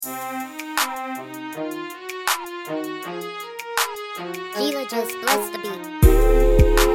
Gila just blessed the beat.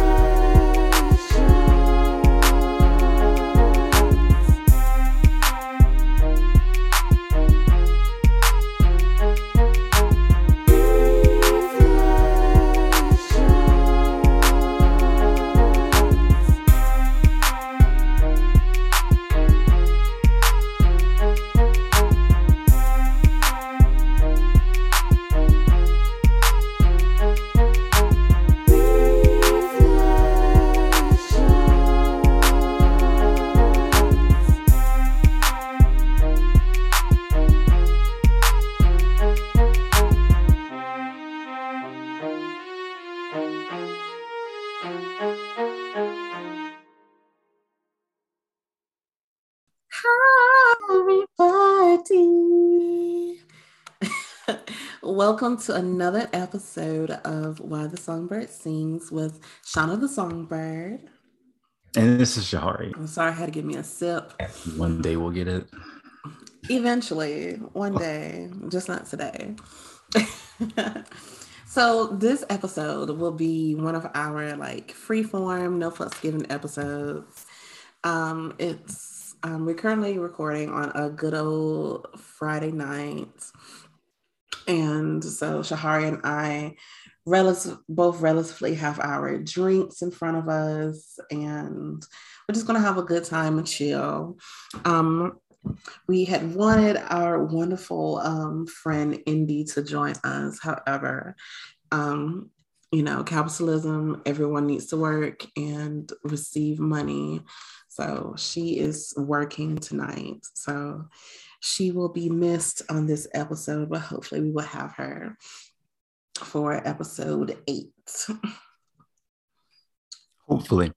Hi, everybody. Welcome to another episode of Why the Songbird Sings with Shauna the Songbird. And this is Shahari. I'm sorry I had to give me a sip. One day we'll get it. Eventually, one day, just not today. So this episode will be one of our freeform, no fucks given episodes. We're currently recording on a good old Friday night. And so Shahari and I both relatively have our drinks in front of us, and we're just going to have a good time and chill. We had wanted our wonderful friend Indy to join us. However, capitalism, everyone needs to work and receive money. So she is working tonight. So she will be missed on this episode, but hopefully we will have her for episode 8. Hopefully.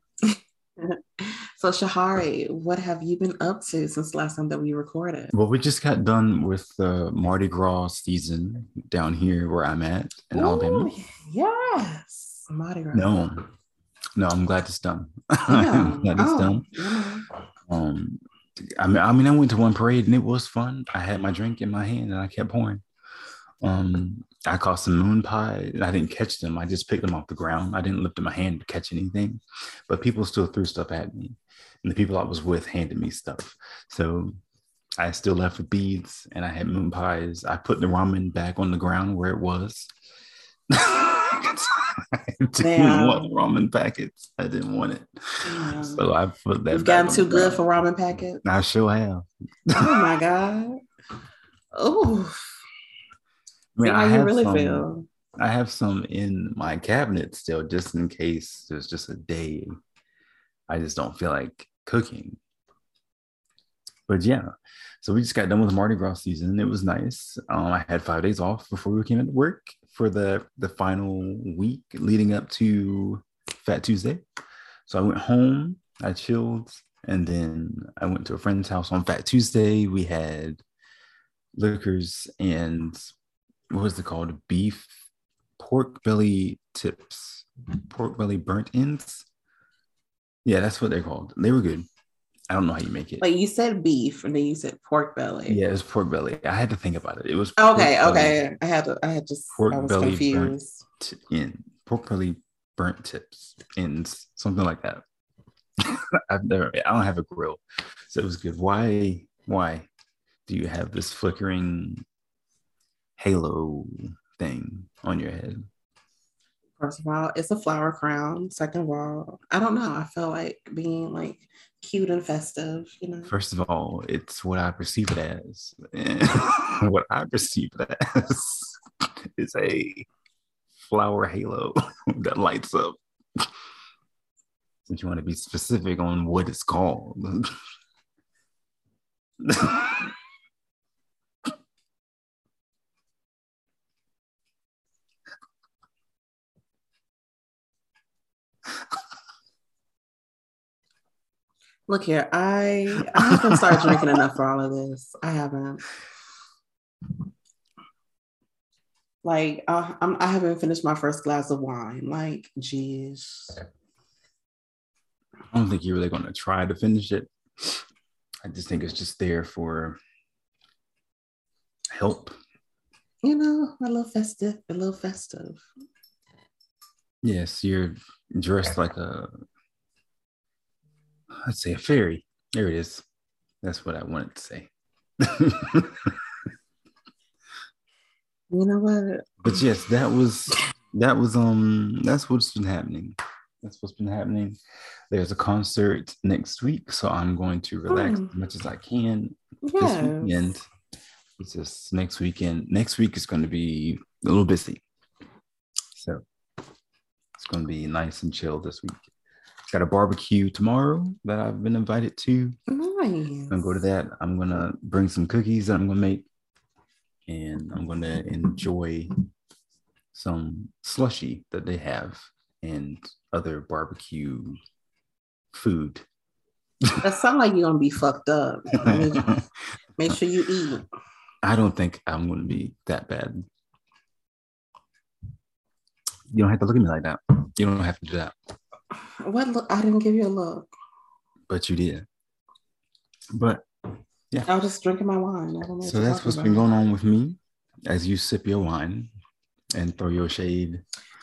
So Shahari, what have you been up to since last time that we recorded? Well, we just got done with the Mardi Gras season down here where I'm at in Alabama. Yes, Mardi Gras. No, I'm glad it's done. Yeah. I'm glad it's done. Yeah. I went to one parade and it was fun. I had my drink in my hand and I kept pouring. I caught some moon pie. I didn't catch them. I just picked them off the ground. I didn't lift in my hand to catch anything, but people still threw stuff at me, and the people I was with handed me stuff. So I still left with beads, and I had moon pies. I put the ramen back on the ground where it was. I didn't want ramen packets. I didn't want it. Yeah. So I put that. You've gotten too good for ramen packets? I sure have. Oh my God. Oh. How you really feel? I have some in my cabinet still, just in case there's just a day I just don't feel like cooking. But yeah, so we just got done with the Mardi Gras season. It was nice. I had 5 days off before we came into work for the final week leading up to Fat Tuesday. So I went home, I chilled, and then I went to a friend's house on Fat Tuesday. We had liquors and what was it called? Beef, pork belly tips, pork belly burnt ends. Yeah, that's what they're called. They were good. I don't know how you make it. Like you said beef, and then you said pork belly. Yeah, it was pork belly. I had to think about it. It was okay. Belly. I was belly confused. Pork belly burnt tips ends, something like that. I don't have a grill, so it was good. Why do you have this flickering halo thing on your head? First of all, it's a flower crown. Second of all, I don't know. I feel like being cute and festive, First of all, it's what I perceive it as. What I perceive it as is a flower halo that lights up. Since you want to be specific on what it's called. Look here, I haven't started drinking enough for all of this. I haven't. I haven't finished my first glass of wine. Geez. I don't think you're really going to try to finish it. I just think it's just there for help. You know, a little festive, a little festive. Yes, you're dressed like let's say a fairy. There it is. That's what I wanted to say. You know what? But yes, that's what's been happening. That's what's been happening. There's a concert next week, so I'm going to relax as much as I can this weekend. Yes. It's just next weekend. Next week is going to be a little busy. So it's going to be nice and chill this week. Got a barbecue tomorrow that I've been invited to. Nice. I'm going to go to that. I'm going to bring some cookies that I'm going to make. And I'm going to enjoy some slushy that they have and other barbecue food. That sounds like you're going to be fucked up. Make sure you eat. I don't think I'm going to be that bad. You don't have to look at me like that. You don't have to do that. What look? I didn't give you a look. But you did. But yeah. I was just drinking my wine. I don't know. So that's what's been going on with me as you sip your wine and throw your shade.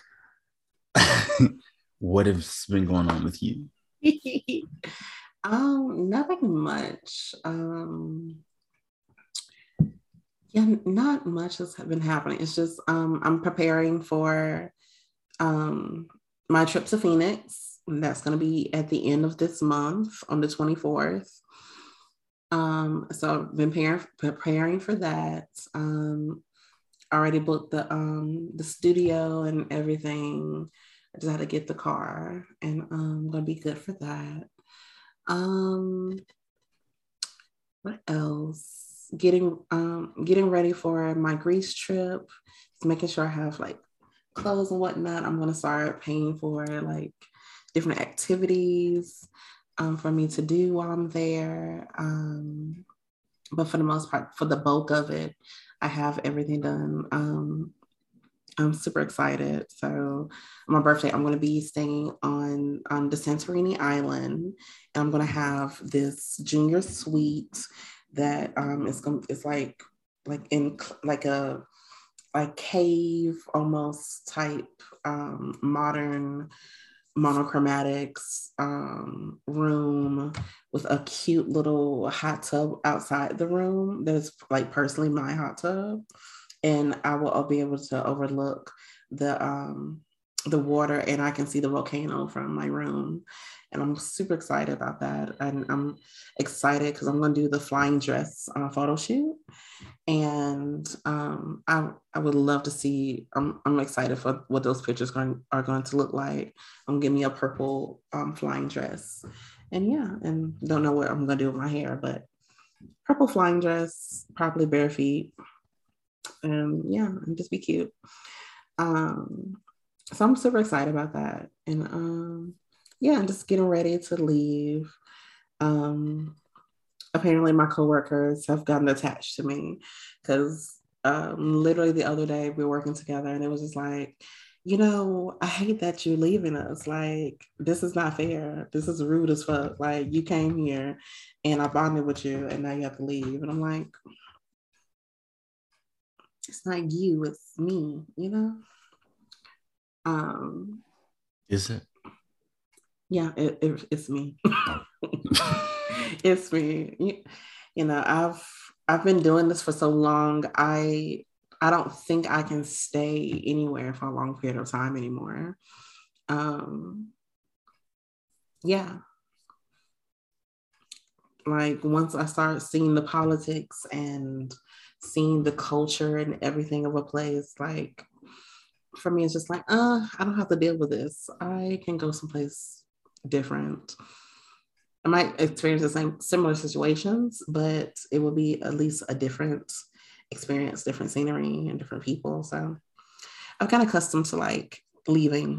What has been going on with you? Nothing much. Yeah, not much has been happening. It's just I'm preparing for my trip to Phoenix. That's going to be at the end of this month on the 24th. So I've been preparing for that. Already booked the studio and everything. I just had to get the car, and I'm gonna be good for that. What else? Getting ready for my Greece trip. Just making sure I have like clothes and whatnot. I'm gonna start paying for like different activities for me to do while I'm there. But for the most part, for the bulk of it, I have everything done. I'm super excited. So on my birthday, I'm going to be staying on the Santorini Island, and I'm going to have this junior suite that it's like in like a cave almost type modern monochromatics room with a cute little hot tub outside the room. That's like personally my hot tub, and I'll be able to overlook the water, and I can see the volcano from my room. And I'm super excited about that. And I'm excited because I'm going to do the flying dress photo shoot. And I would love to see. I'm excited for what those pictures are going to look like. I'm gonna give me a purple flying dress, and yeah, and don't know what I'm gonna do with my hair, but purple flying dress, probably bare feet, and yeah, and just be cute. So I'm super excited about that, and yeah, I'm just getting ready to leave. Apparently my coworkers have gotten attached to me because literally the other day we were working together, and it was just like, you know, I hate that you're leaving us. Like, this is not fair. This is rude as fuck. Like, you came here and I bonded with you, and now you have to leave. And I'm like, it's not you, it's me, you know? Is it? Yeah, it's me. It's me. You know, I've been doing this for so long. I don't think I can stay anywhere for a long period of time anymore. Yeah. Like once I start seeing the politics and seeing the culture and everything of a place, like for me, it's just like, I don't have to deal with this. I can go someplace different. I might experience the same similar situations, but it will be at least a different experience, different scenery, and different people. So I've gotten accustomed to like leaving.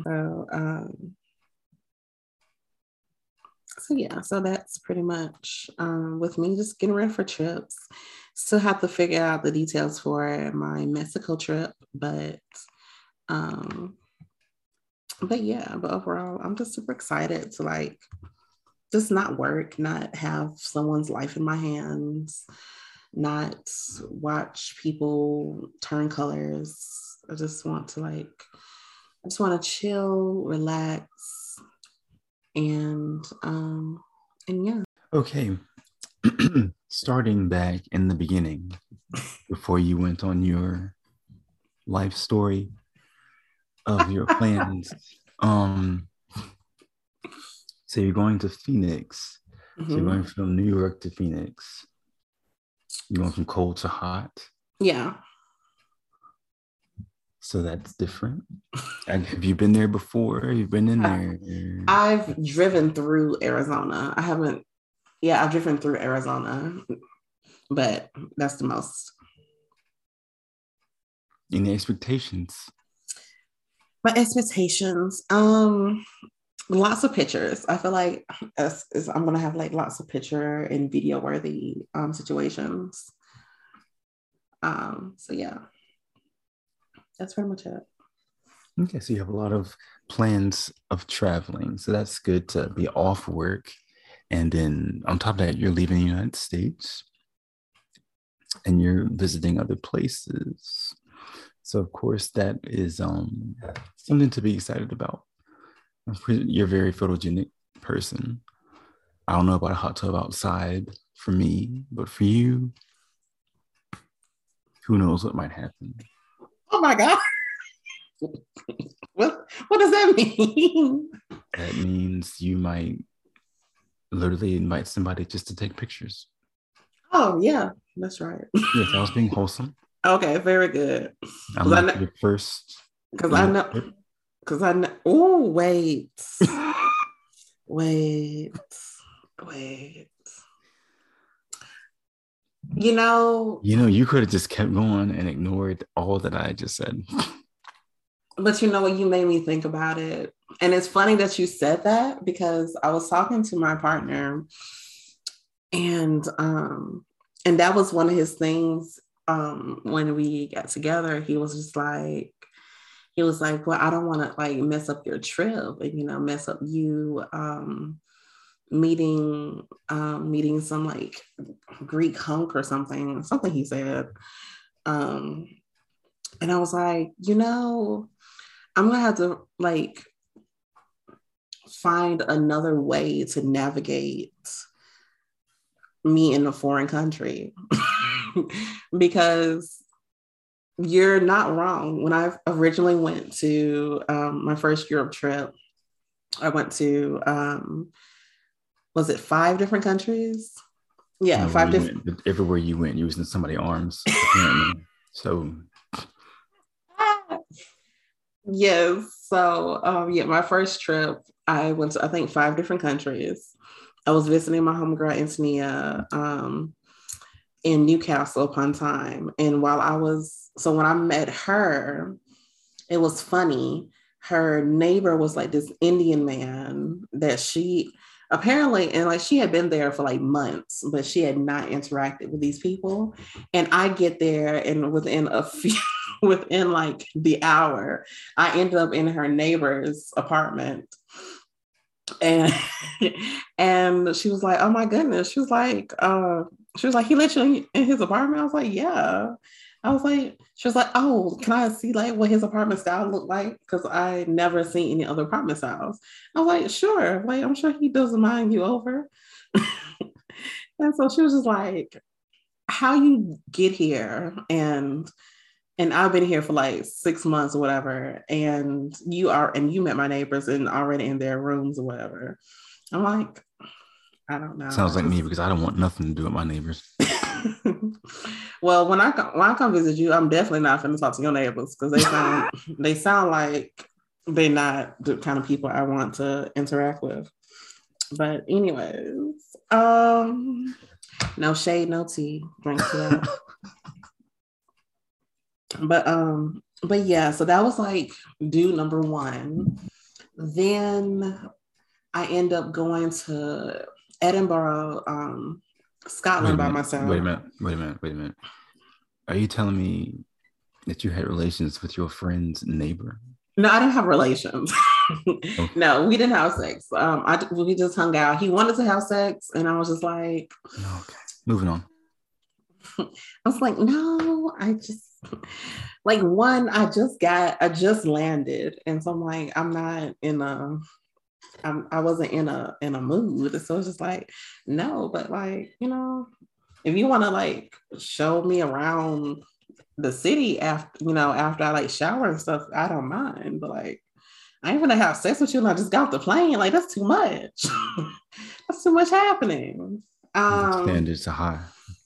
So yeah, so that's pretty much with me just getting ready for trips. Still have to figure out the details for my Mexico trip, but yeah, but overall, I'm just super excited to like just not work, not have someone's life in my hands, not watch people turn colors. I just want to chill, relax, and yeah. Okay. Starting back in the beginning, before you went on your life story of your plans. So you're going to Phoenix. Mm-hmm. So you're going from New York to Phoenix. You're going from cold to hot. Yeah. So that's different. And have you been there before? You've been in there? I've driven through Arizona. I've driven through Arizona, but that's the most. Any expectations? My expectations, lots of pictures. I feel like I'm gonna have like lots of picture and video worthy situations. So yeah, that's pretty much it. Okay, so you have a lot of plans of traveling. So that's good to be off work. And then on top of that, you're leaving the United States and you're visiting other places. So of course that is something to be excited about. You're a very photogenic person. I don't know about a hot tub outside for me, but for you, who knows what might happen. Oh my God. What does that mean? That means you might literally invite somebody just to take pictures. Oh yeah, that's right. Yes, I was being wholesome. Okay, very good. I'm not your first. Because I know. Oh, wait. Wait. You could have just kept going and ignored all that I just said. But you know what? You made me think about it. And it's funny that you said that because I was talking to my partner and that was one of his things when we got together. He was like, well, I don't want to like mess up your trip and, mess up you meeting some like Greek hunk or something he said. And I was like, I'm gonna have to like find another way to navigate me in a foreign country because you're not wrong. When I originally went to my first Europe trip, I went to, was it 5 different countries? Yeah, 5 different. Everywhere you went, you was in somebody's arms, apparently. So. Yes. So, my first trip, I went to, I think, 5 different countries. I was visiting my homegirl, Antonia, in Newcastle upon Tyne. And when I met her, it was funny. Her neighbor was like this Indian man that she apparently, and like she had been there for like months, but she had not interacted with these people. And I get there and within like the hour, I ended up in her neighbor's apartment. And she was like, oh my goodness. She was like, he let you in his apartment? I was like, yeah. She was like, oh, can I see like what his apartment style looked like? Because I never seen any other apartment styles. I was like, sure. Like, I'm sure he doesn't mind you over. And so she was just like, how you get here? And I've been here for like 6 months or whatever. And you met my neighbors and already in their rooms or whatever. I'm like, I don't know. Sounds like me because I don't want nothing to do with my neighbors. Well, when I come visit you, I'm definitely not going to talk to your neighbors because they sound like they're not the kind of people I want to interact with. But anyways, no shade, no tea. Drink to that. But yeah, so that was like due number 1. Then I end up going to Edinburgh, Scotland by myself. Wait a minute. Are you telling me that you had relations with your friend's neighbor? No, I didn't have relations. Okay. No, we didn't have sex. We just hung out. He wanted to have sex, and I was just like, okay, moving on. I was like, no, I just like one, I just landed. And so I'm like, I'm not in a I wasn't in a mood. So it's just like, no, but like, if you want to like show me around the city after I like shower and stuff, I don't mind. But like, I ain't gonna have sex with you and I just got off the plane. Like, that's too much. That's too much happening. Standards are high.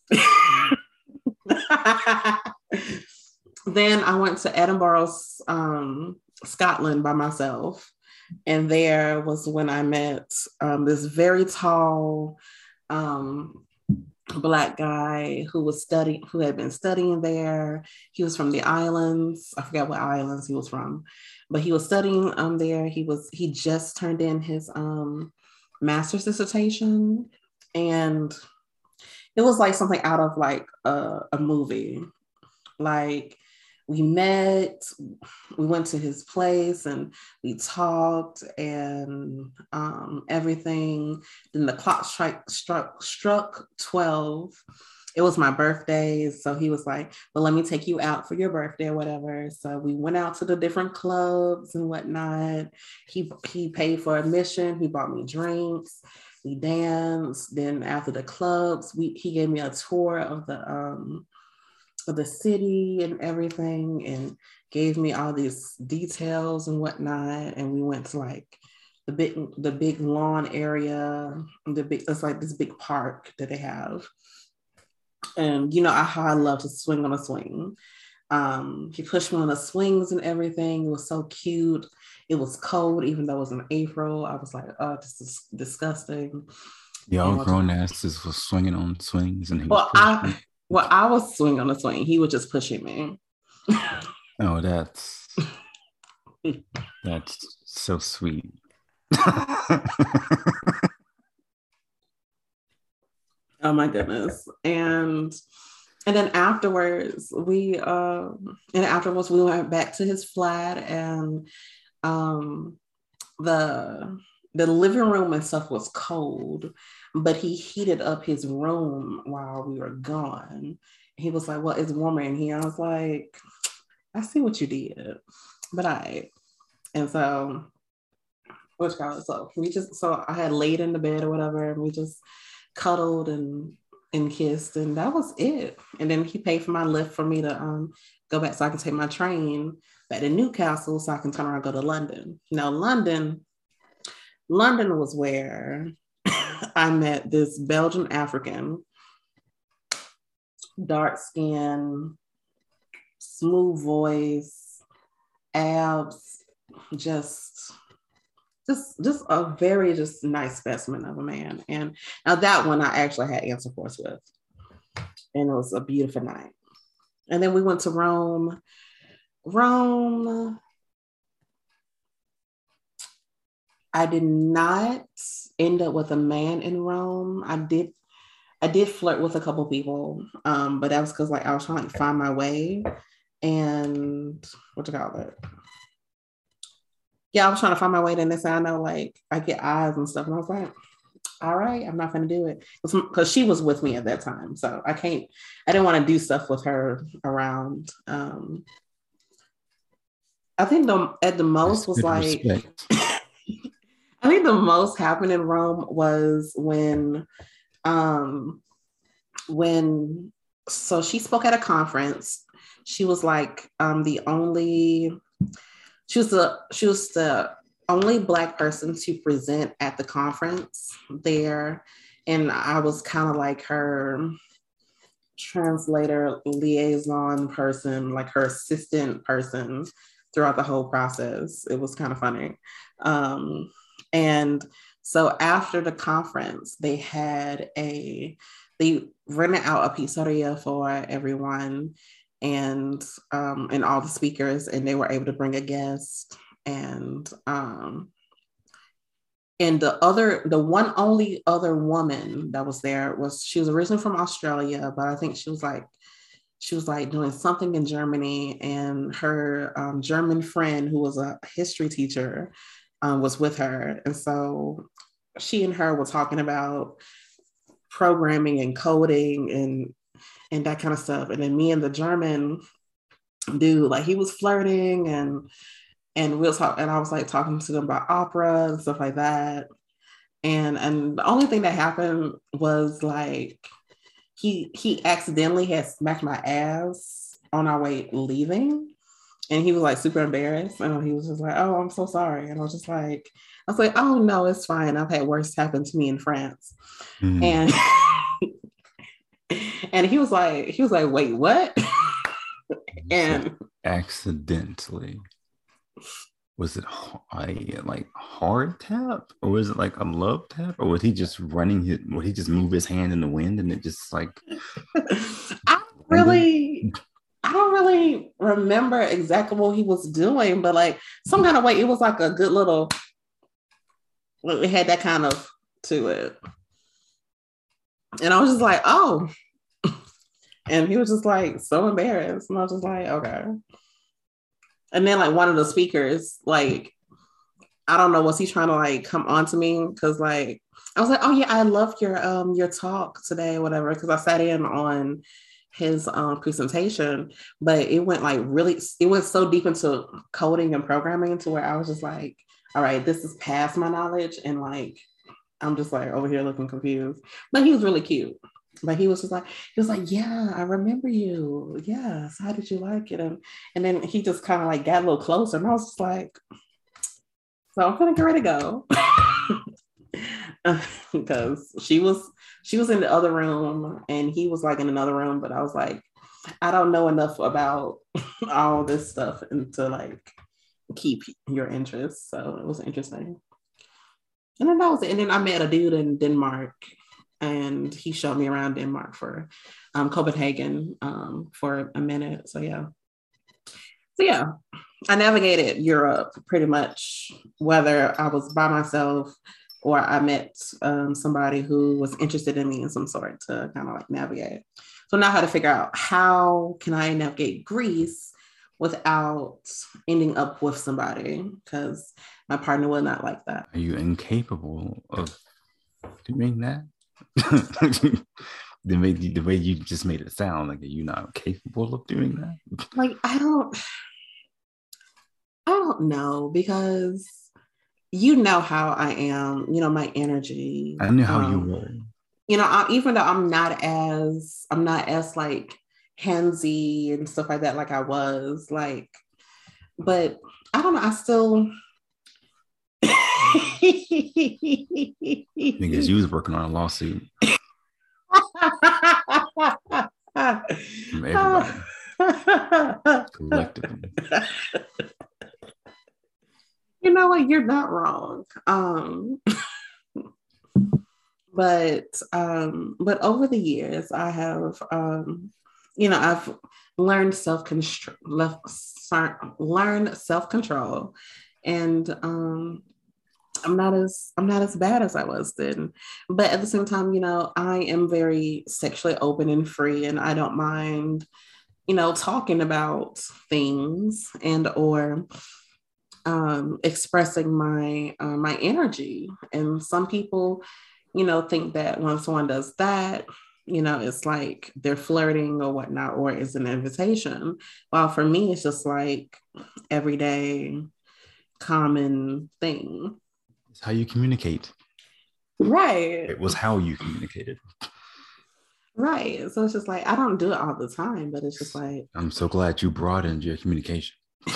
Then I went to Edinburgh, Scotland by myself. And there was when I met this very tall Black guy who had been studying there. He was from the islands. I forget what islands he was from, but he was studying there. He just turned in his master's dissertation, and it was like something out of like a movie. Like, we met, we went to his place and we talked and everything. Then the clock struck 12. It was my birthday. So he was like, well, let me take you out for your birthday or whatever. So we went out to the different clubs and whatnot. He paid for admission. He bought me drinks. We danced. Then after the clubs, he gave me a tour of the city and everything, and gave me all these details and whatnot. And we went to like the big lawn area, it's like this big park that they have. And how I love to swing on a swing. He pushed me on the swings and everything. It was so cute. It was cold, even though it was in April. I was like, oh, this is disgusting. Y'all grown asses was swinging on swings, and I was swinging on the swing. He was just pushing me. Oh, that's so sweet. Oh my goodness. And then afterwards we went back to his flat, and the living room and stuff was cold, but he heated up his room while we were gone. He was like, well, it's warmer in here. I was like, I see what you did, but and so so I had laid in the bed or whatever, and we just cuddled and kissed, and that was it. And then he paid for my lift for me to go back so I can take my train back to Newcastle so I can turn around and go to London. Now, London was where I met this Belgian African, dark skin, smooth voice, abs, just a very nice specimen of a man. And now that one I actually had intercourse with, and it was a beautiful night. And then we went to Rome. I did not end up with a man in Rome. I did flirt with a couple people, but that was because like I was trying to find my way, and what you call it? Yeah, I was trying to find my way. Then they said, I know, like I get eyes and stuff, and I was like, all right, I'm not gonna do it, because she was with me at that time, so I didn't want to do stuff with her around. I think at the most was like. I think the most happened in Rome was when so she spoke at a conference. She was like she was the only Black person to present at the conference there. And I was kind of like her translator, liaison person, like her assistant person throughout the whole process. It was kind of funny. And so after the conference, they rented out a pizzeria for everyone and all the speakers, and they were able to bring a guest. And the one only other woman that was there she was originally from Australia, but I think she was like doing something in Germany, and her German friend, who was a history teacher, was with her. And so she and her were talking about programming and coding, and that kind of stuff. And then me and the German dude, like he was flirting and we'll talk, and I was like talking to them about opera and stuff like that. And the only thing that happened was like he accidentally had smacked my ass on our way leaving. And he was like super embarrassed. And he was just like, oh, I'm so sorry. And I was like, oh no, it's fine. I've had worse happen to me in France. And and he was like, wait, what? And accidentally. Was it a like hard tap, or was it like a love tap, or was he just would he just move his hand in the wind and it just like I don't really remember exactly what he was doing, but like some kind of way it was like a good little, it had that kind of to it. And I was just like, oh. And he was just like so embarrassed. And I was just like, okay. And then like one of the speakers, like, I don't know, was he trying to like come on to me? Cause like, I was like, oh yeah, I loved your talk today, whatever. Cause I sat in on his presentation, but it went like it went so deep into coding and programming to where I was just like, all right, this is past my knowledge. And like, I'm just like over here looking confused. But he was really cute. But he was like, yeah, I remember you. Yes. How did you like it? And then he just kind of like got a little closer. And I was just like, so I'm gonna get ready to go. Because she was in the other room and he was like in another room. But I was like, I don't know enough about all this stuff and to like keep your interest. So it was interesting. And then that was it. And then I met a dude in Denmark. And he showed me around Denmark for Copenhagen for a minute. So yeah, I navigated Europe pretty much, whether I was by myself or I met somebody who was interested in me in some sort to kind of like navigate. So now I had to figure out how can I navigate Greece without ending up with somebody, because my partner would not like that. Are you incapable of doing that? the way you just made it sound like you're not capable of doing that. Like I don't know, because you know how I am, you know, my energy. I knew how you were. You know, even though I'm not as like handsy and stuff like that, like I was, like, but I don't know, I still because you was working on a lawsuit from everybody collectively. You know what? You're not wrong. But over the years, I have, you know, I've learned self-control, and I'm not as bad as I was then. But at the same time, you know, I am very sexually open and free, and I don't mind, you know, talking about things and or expressing my my energy. And some people, you know, think that when someone does that, you know, it's like they're flirting or whatnot, or it's an invitation. While for me, it's just like everyday common thing. It's how you communicate. Right. It was how you communicated. Right. So it's just like, I don't do it all the time, but it's just like, I'm so glad you broadened your communication.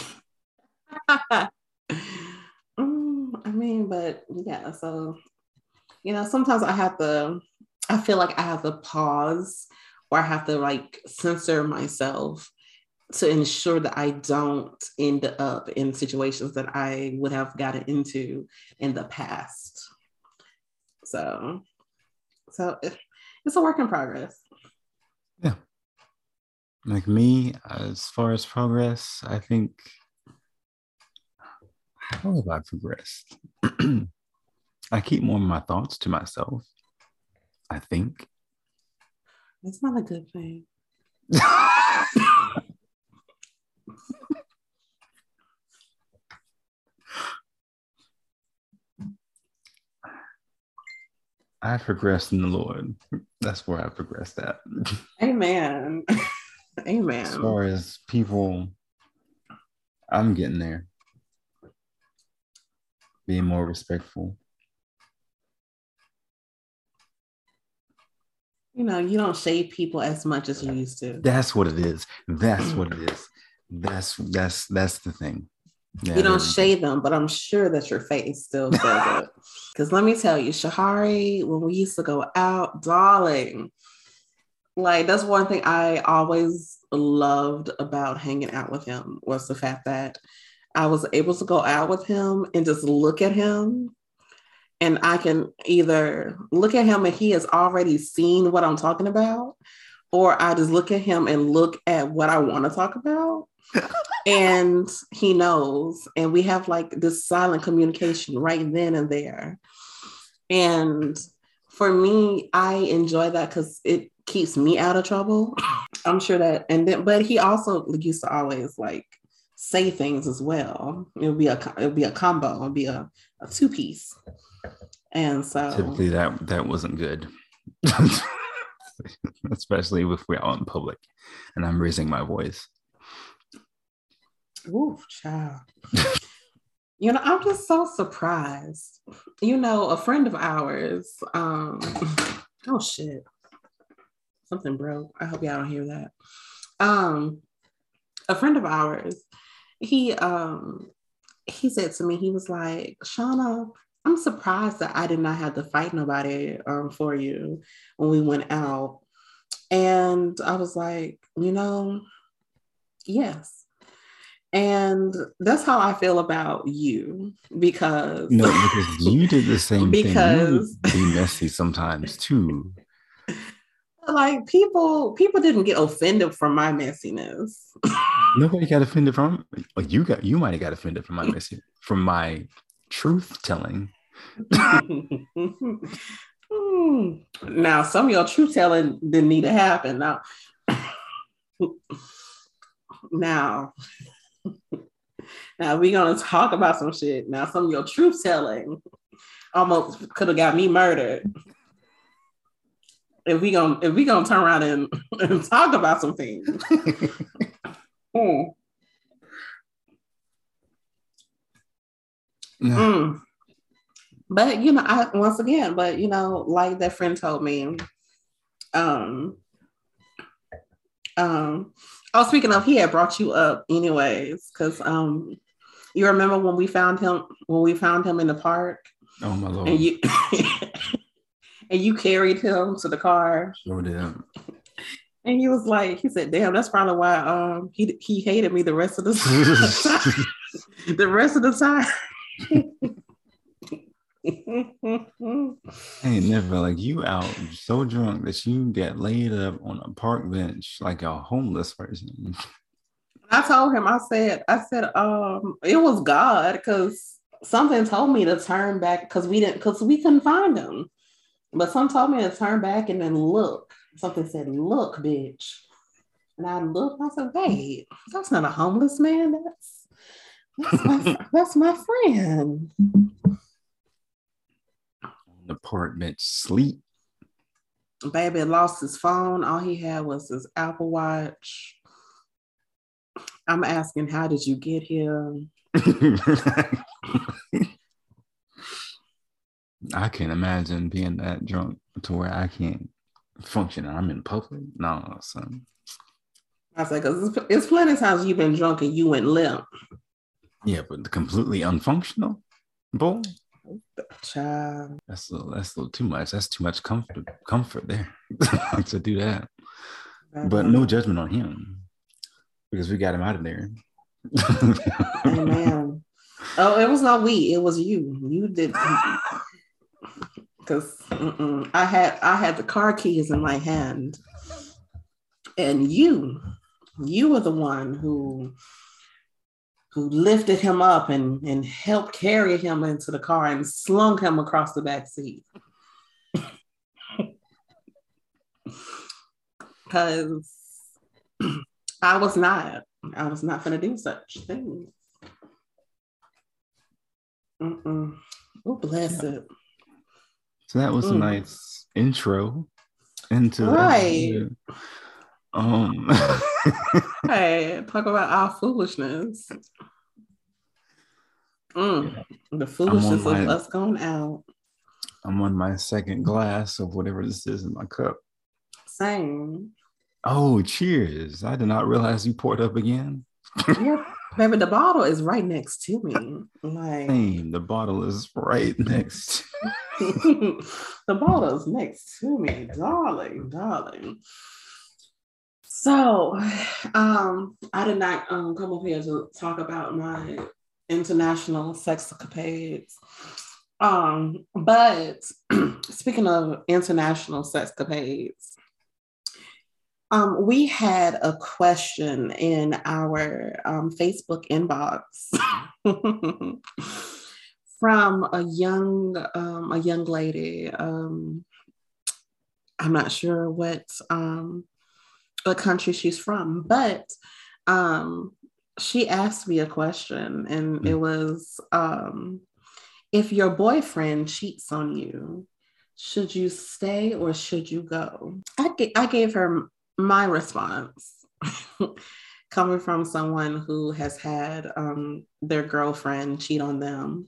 I mean, but yeah, so, you know, sometimes I feel like I have to pause, or I have to like censor myself to ensure that I don't end up in situations that I would have gotten into in the past. So it's a work in progress. Yeah. Like me, as far as progress, I think, how have I progressed? I keep more of my thoughts to myself, I think. That's not a good thing. I progressed in the Lord. That's where I progressed at. Amen. Amen. As far as people, I'm getting there. Being more respectful. You know, you don't shade people as much as you used to. That's what it is. That's what it is. That's the thing. Yeah, you don't shade them, but I'm sure that your face still says it. Because let me tell you, Shahari, when we used to go out, darling, like that's one thing I always loved about hanging out with him was the fact that I was able to go out with him and just look at him. And I can either look at him and he has already seen what I'm talking about, or I just look at him and look at what I want to talk about. And he knows. And we have like this silent communication right then and there. And for me, I enjoy that because it keeps me out of trouble. I'm sure that, but he also used to always like say things as well. It would be a combo. It would be a two-piece. And so typically that wasn't good. Especially if we're out in public and I'm raising my voice. Ooh, child. You know, I'm just so surprised. You know, a friend of ours, oh shit. Something broke. I hope y'all don't hear that. A friend of ours, he said to me, he was like, Shauna, I'm surprised that I did not have to fight nobody for you when we went out. And I was like, you know, yes. And that's how I feel about you because you did the same thing. You be messy sometimes too. Like people didn't get offended from my messiness. Nobody got offended from it. You might have got offended from my truth telling. Now some of your truth telling didn't need to happen. Now we're gonna talk about some shit. Now some of your truth telling almost could have got me murdered. If we gonna turn around and talk about some things. But you know, like that friend told me, speaking of, he had brought you up anyways, because you remember when we found him in the park? Oh my Lord. And you and you carried him to the car. Sure did. And he was like, he said, damn, that's probably why he hated me the rest of the time. The rest of the time. I ain't never like you out so drunk that you get laid up on a park bench like a homeless person. I told him, I said, it was God because something told me to turn back because we couldn't find him. But something told me to turn back and then look. Something said, look, bitch. And I looked, I said, wait, that's not a homeless man. That's my friend. On the park bench, sleep. Baby lost his phone. All he had was his Apple Watch. I'm asking, how did you get here? I can't imagine being that drunk to where I can't function. I'm in public. No, son. I was like, because it's plenty of times you've been drunk and you went limp. Yeah, but completely unfunctional, boy. Child. That's a little too much. That's too much comfort there to do that. But no judgment on him because we got him out of there. Amen. Oh, it was not we. It was you. You did. Because I had the car keys in my hand, and you were the one who lifted him up and helped carry him into the car and slung him across the back seat. Because I was not going to do such things. Oh, bless it. So that was a Mm. nice intro into the Right. episode. Um, Hey, talk about our foolishness. yeah, The I'm on foolishness of my us going out. I'm on my second glass of whatever this is in my cup. Same. Oh, cheers! I did not realize you poured up again. Yeah, baby, the bottle is right next to me. Like Same. The bottle is right next. the bottle is next to me, darling, darling. So, I did not come up here to talk about my international sexcapades. But speaking of international sexcapades, we had a question in our Facebook inbox from a young lady. I'm not sure what country she's from, but she asked me a question, and it was, if your boyfriend cheats on you, should you stay or should you go? I gave her my response coming from someone who has had their girlfriend cheat on them.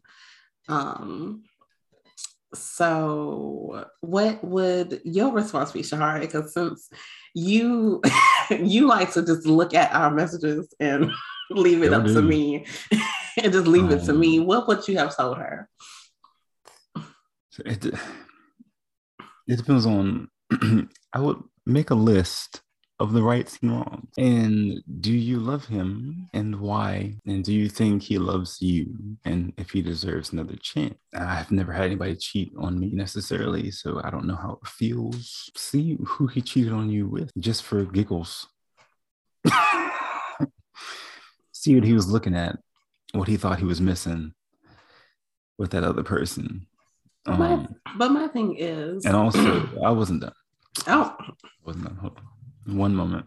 So what would your response be, Shahari? Because since you you like to just look at our messages and leave it Still up to do. me and just leave it to me, what would you have told her? It depends on. I would make a list of the rights and wrongs. And do you love him and why? And do you think he loves you and if he deserves another chance? I've never had anybody cheat on me necessarily, so I don't know how it feels. See who he cheated on you with just for giggles. See what he was looking at, what he thought he was missing with that other person. But my thing is, and also, I wasn't done. oh, Wasn't done. Hold on. One moment.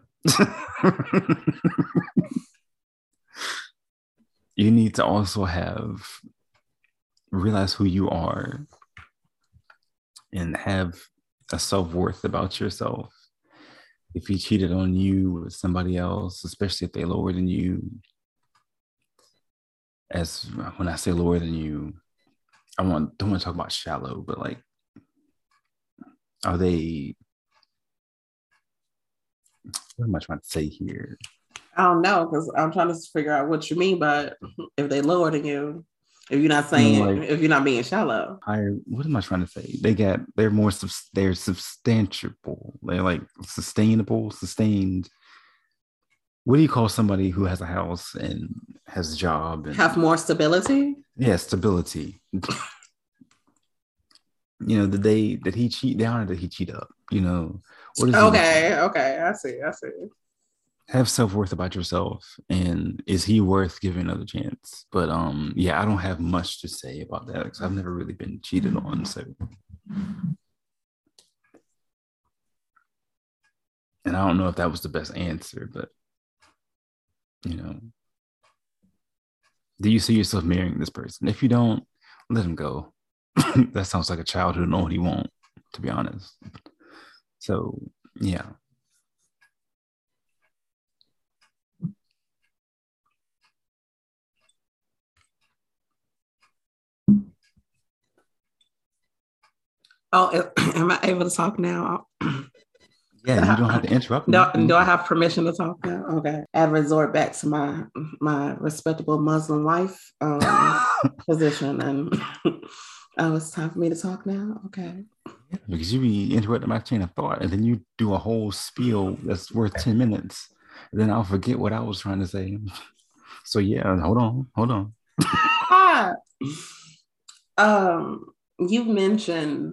You need to also realize who you are and have a self-worth about yourself. If he cheated on you with somebody else, especially if they lower than you, as when I say lower than you, don't want to talk about shallow, but like, are they, what am I trying to say here? I don't know, because I'm trying to figure out what you mean by if they lower than you. If you're not saying, if you're not being shallow. What am I trying to say? They're more, they're substantiable. They're like sustainable, sustained. What do you call somebody who has a house and has a job and have more stability? Yeah, stability. Did he cheat down or did he cheat up? What is okay, I see. Have self-worth about yourself, and is he worth giving another chance? But yeah, I don't have much to say about that because I've never really been cheated on. So, and I don't know if that was the best answer, but do you see yourself marrying this person? If you don't, let him go. That sounds like a child who knows what he wants, to be honest. So yeah. Oh, am I able to talk now? Yeah, you don't have to interrupt me. Do I have permission to talk now? Okay. I resort back to my respectable Muslim wife position, and it's time for me to talk now. Okay. Yeah, because you be interrupting my chain of thought, and then you do a whole spiel that's worth 10 minutes, and then I'll forget what I was trying to say. So yeah, hold on. You mentioned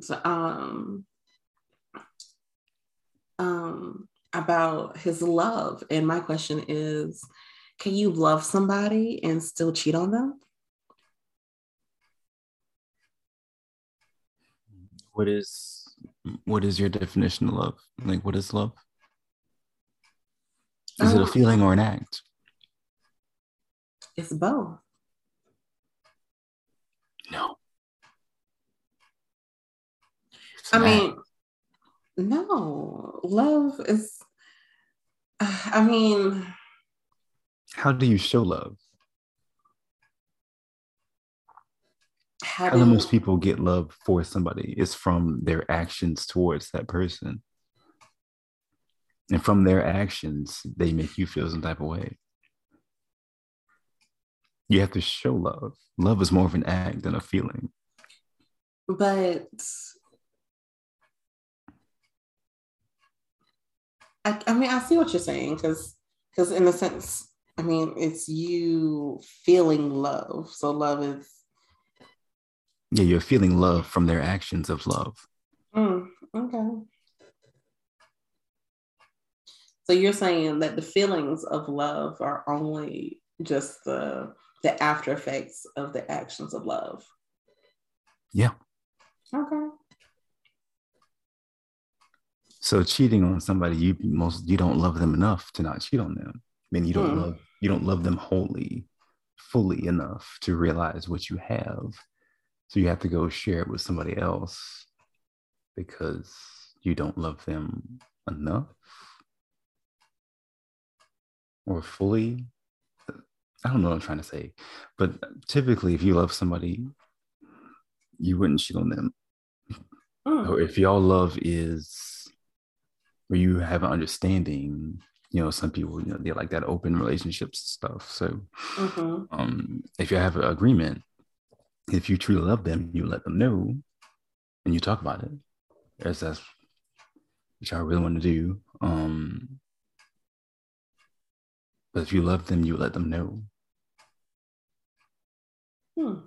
about his love, and my question is, can you love somebody and still cheat on them? What is your definition of love? Like, what is love? Is it a feeling or an act? It's both. No. It's I an act. mean, no, love is, I mean, How do you show love? how How do most do, people get love for somebody? It's from their actions towards that person. And from their actions, they make you feel some type of way. You have to show love. Love is more of an act than a feeling. but I mean, I see what you're saying because in a sense, I mean, it's you feeling love. So love is, Yeah, you're feeling love from their actions of love. okay. So you're saying that the feelings of love are only just the after effects of the actions of love. Yeah. Okay. So cheating on somebody, you don't love them enough to not cheat on them. I mean, Mm. you don't love them wholly, fully enough to realize what you have. So you have to go share it with somebody else because you don't love them enough or fully. I don't know what I'm trying to say. But typically, if you love somebody, you wouldn't cheat on them. Or Mm. if y'all love is where you have an understanding, some people, they like that open relationships stuff. So Mm-hmm. if you have an agreement, if you truly love them, you let them know and you talk about it. That's which I really want to do. But if you love them, you let them know. Hmm.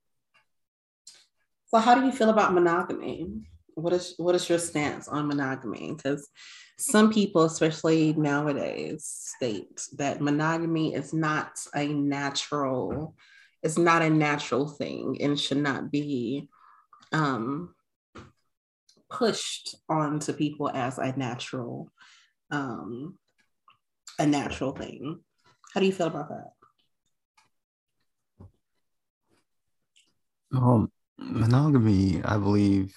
So how do you feel about monogamy? What is your stance on monogamy? Because some people, especially nowadays, state that monogamy is not a natural, it's not a natural thing and should not be um, pushed onto people as um, a natural thing. How do you feel about that? Monogamy, I believe,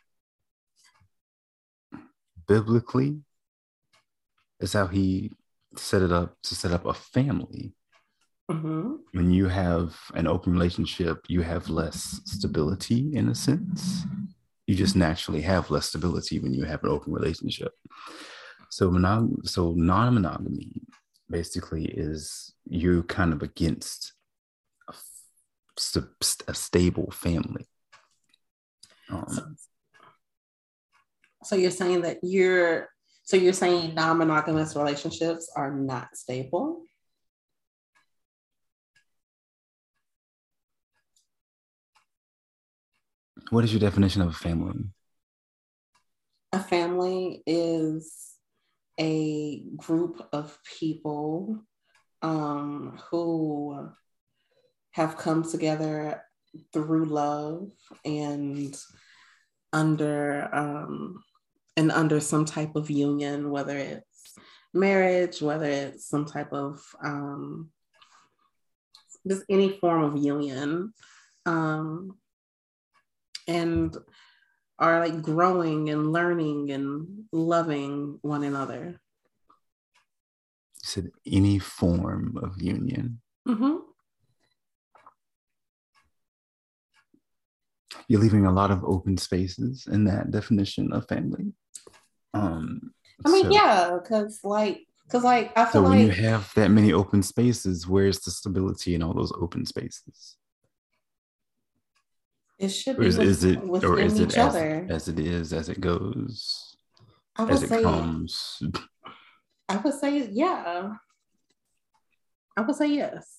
biblically, is how he set it up to set up a family. Mm-hmm. When you have an open relationship, you have less stability in a sense. You just naturally have less stability when you have an open relationship. So non-monogamy basically is you're kind of against a, a stable family. So, so you're saying that you're saying non-monogamous relationships are not stable? What is your definition of a family? A family is a group of people who have come together through love and under under some type of union, whether it's marriage, whether it's some type of just any form of union, um, and are like growing and learning and loving one another. You said any form of union. Mm-hmm. You're leaving a lot of open spaces in that definition of family. I mean, So, yeah, because like I feel so when you like have that many open spaces, where's the stability in all those open spaces? it should Or be is within it each other. as it is, as it goes, I as would it say, comes? I would say, yeah. I would say yes.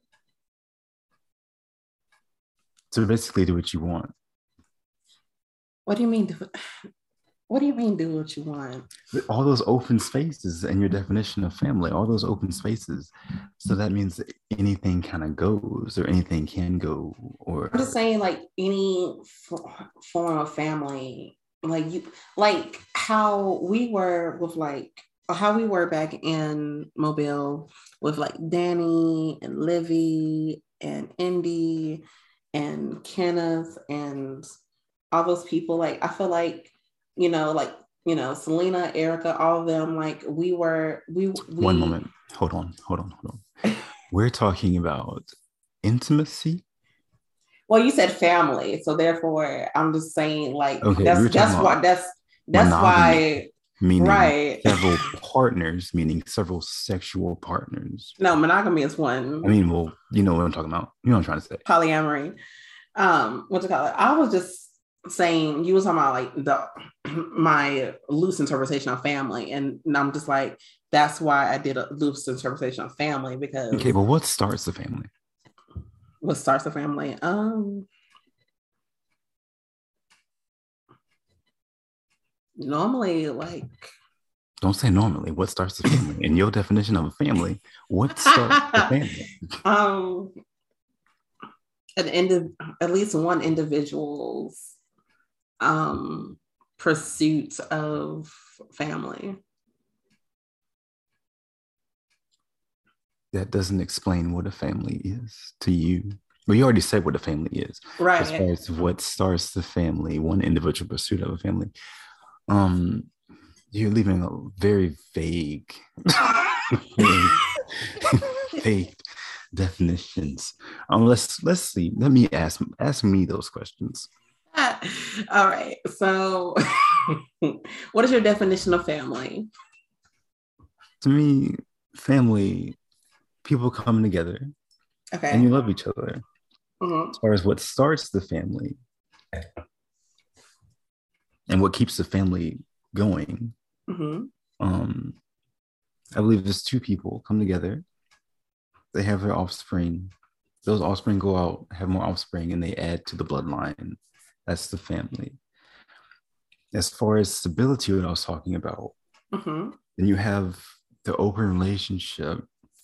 So basically, do what you want. What do you mean? What do you mean? Do what you want? All those open spaces and your definition of family, all those open spaces. So that means that anything kind of goes, or anything can go, I'm just or saying, like any form of family, like how we were with how we were back in Mobile with like Danny and Livy and Indy and Kenneth and all those people, like I feel like, like, Selena, Erica, all of them, like we One moment. Hold on. We're talking about intimacy. Well, you said family, so therefore I'm just saying, like, Okay, we were that's talking why about that's monogamy, why meaning right. several partners, meaning several sexual partners. No, monogamy is one. I mean, well, you know what I'm talking about. You know what I'm trying to say. Polyamory. What you call it? I was just saying, you was talking about like my loose interpretation of family, and I'm just like, that's why I did a loose interpretation of family, because Okay, but what starts the family? What starts the family? Normally, like, don't say normally. What starts the family? In your definition of a family, what starts the family? At least one individual's pursuit of family. That doesn't explain what a family is to you. Well, you already said what a family is. Right. As far as what starts the family, one individual pursuit of a family. You're leaving a very vague, vague definitions. Let's see. Let me ask me those questions. All right. So, what is your definition of family? To me, family, people come together, okay, and you love each other. Mm-hmm. As far as what starts the family and what keeps the family going, mm-hmm. I believe there's two people come together. They have their offspring. Those offspring go out, have more offspring, and they add to the bloodline. That's the family. As far as stability, what I was talking about, mm-hmm. then you have the open relationship.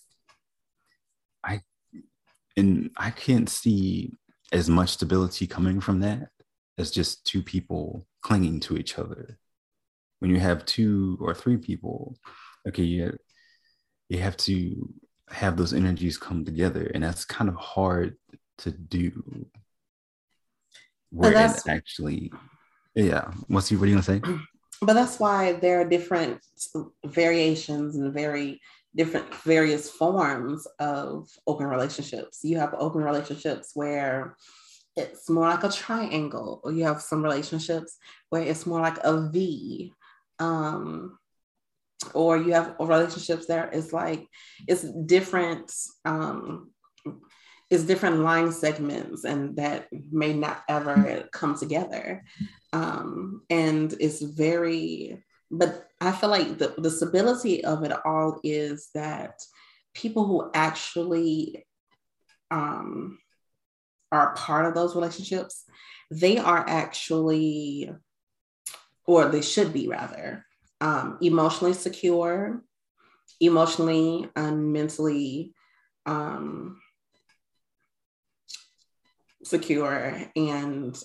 I can't see as much stability coming from that as just two people clinging to each other. When you have two or three people, okay, you have to have those energies come together, and that's kind of hard to do. Where it actually, yeah. What are you gonna say? But that's why there are different variations and various forms of open relationships. You have open relationships where it's more like a triangle, or you have some relationships where it's more like a V, or you have relationships that is like it's different line segments, and that may not ever come together, and it's very. But I feel like the stability of it all is that people who actually are part of those relationships, they are actually, or they should be rather, emotionally secure, emotionally and mentally secure, and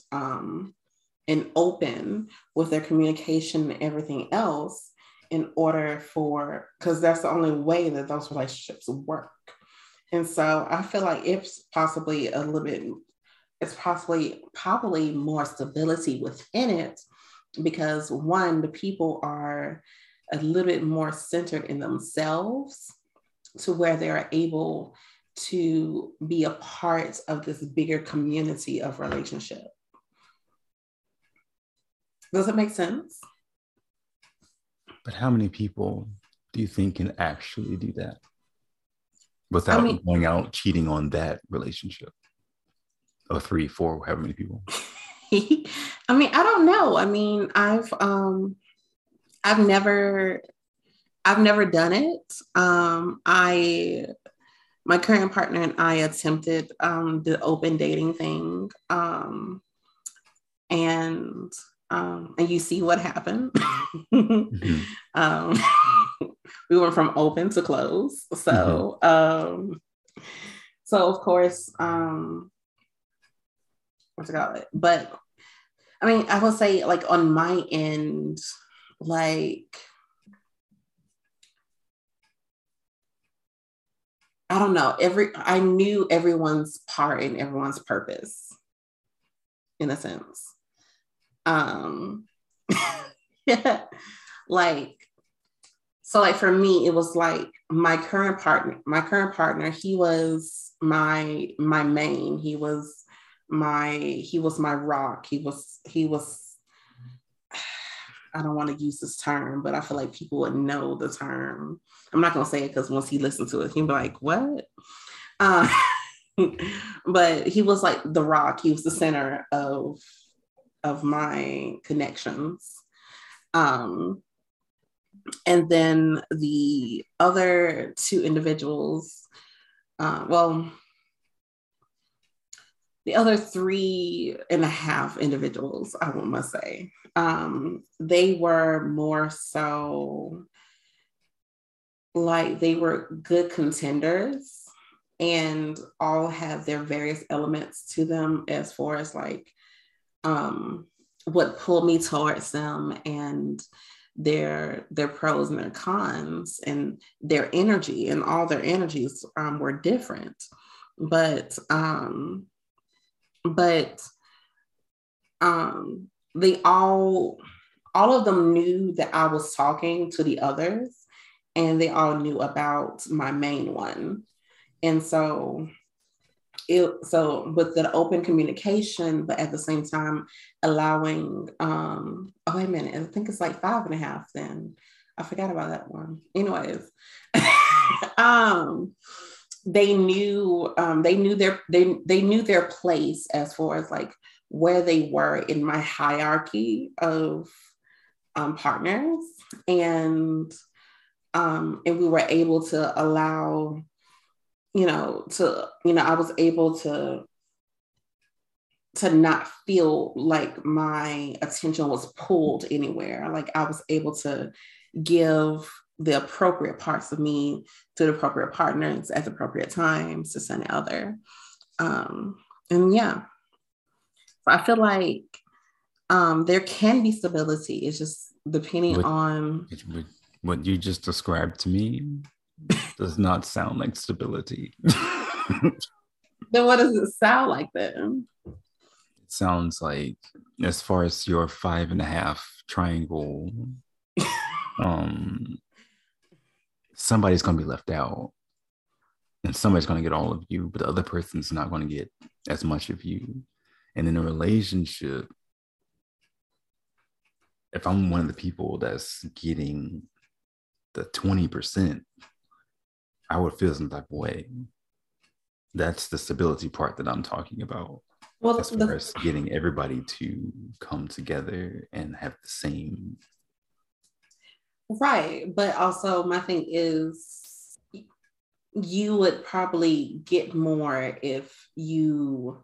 open with their communication and everything else, in order for, because that's the only way that those relationships work. And so I feel like it's possibly probably more stability within it, because one, the people are a little bit more centered in themselves, to where they're able to be a part of this bigger community of relationship. Does it make sense? But how many people do you think can actually do that without going out cheating on that relationship of 3, 4, however many people? I mean, I don't know. I mean, I've never done it. My current partner and I attempted the open dating thing, and you see what happened. Mm-hmm. We went from open to close. So, so of course, what's it called? But I mean, I will say, like, on my end, like, I don't know. I knew everyone's part and everyone's purpose, in a sense. Um, yeah, like, so like for me, it was like my current partner, he was my main. He was my rock. He was I don't want to use this term, but I feel like people would know the term. I'm not gonna say it because once he listens to it, he'll be like, what? Uh, but he was like the rock. He was the center of my connections. And then the other two individuals, well, the other 3.5 individuals, I must say, they were more so like they were good contenders and all have their various elements to them as far as like what pulled me towards them and their pros and their cons and their energy, and all their energies were different. But they all of them knew that I was talking to the others, and they all knew about my main one. And so with the open communication, but at the same time allowing oh wait a minute, I think it's like 5.5 then. I forgot about that one. Anyways. They knew their place as far as like where they were in my hierarchy of partners, and we were able to allow, I was able to not feel like my attention was pulled anywhere. Like I was able to give the appropriate parts of me to the appropriate partners at the appropriate times to send other. And yeah, so I feel like there can be stability. It's just depending on what you just described to me does not sound like stability. Then what does it sound like then? It sounds like, as far as your 5.5 triangle, somebody's going to be left out, and somebody's going to get all of you, but the other person's not going to get as much of you. And in a relationship, if I'm one of the people that's getting the 20%, I would feel some type of way. That's the stability part that I'm talking about. Well, as far as getting everybody to come together and have the same. Right. But also my thing is, you would probably get more if you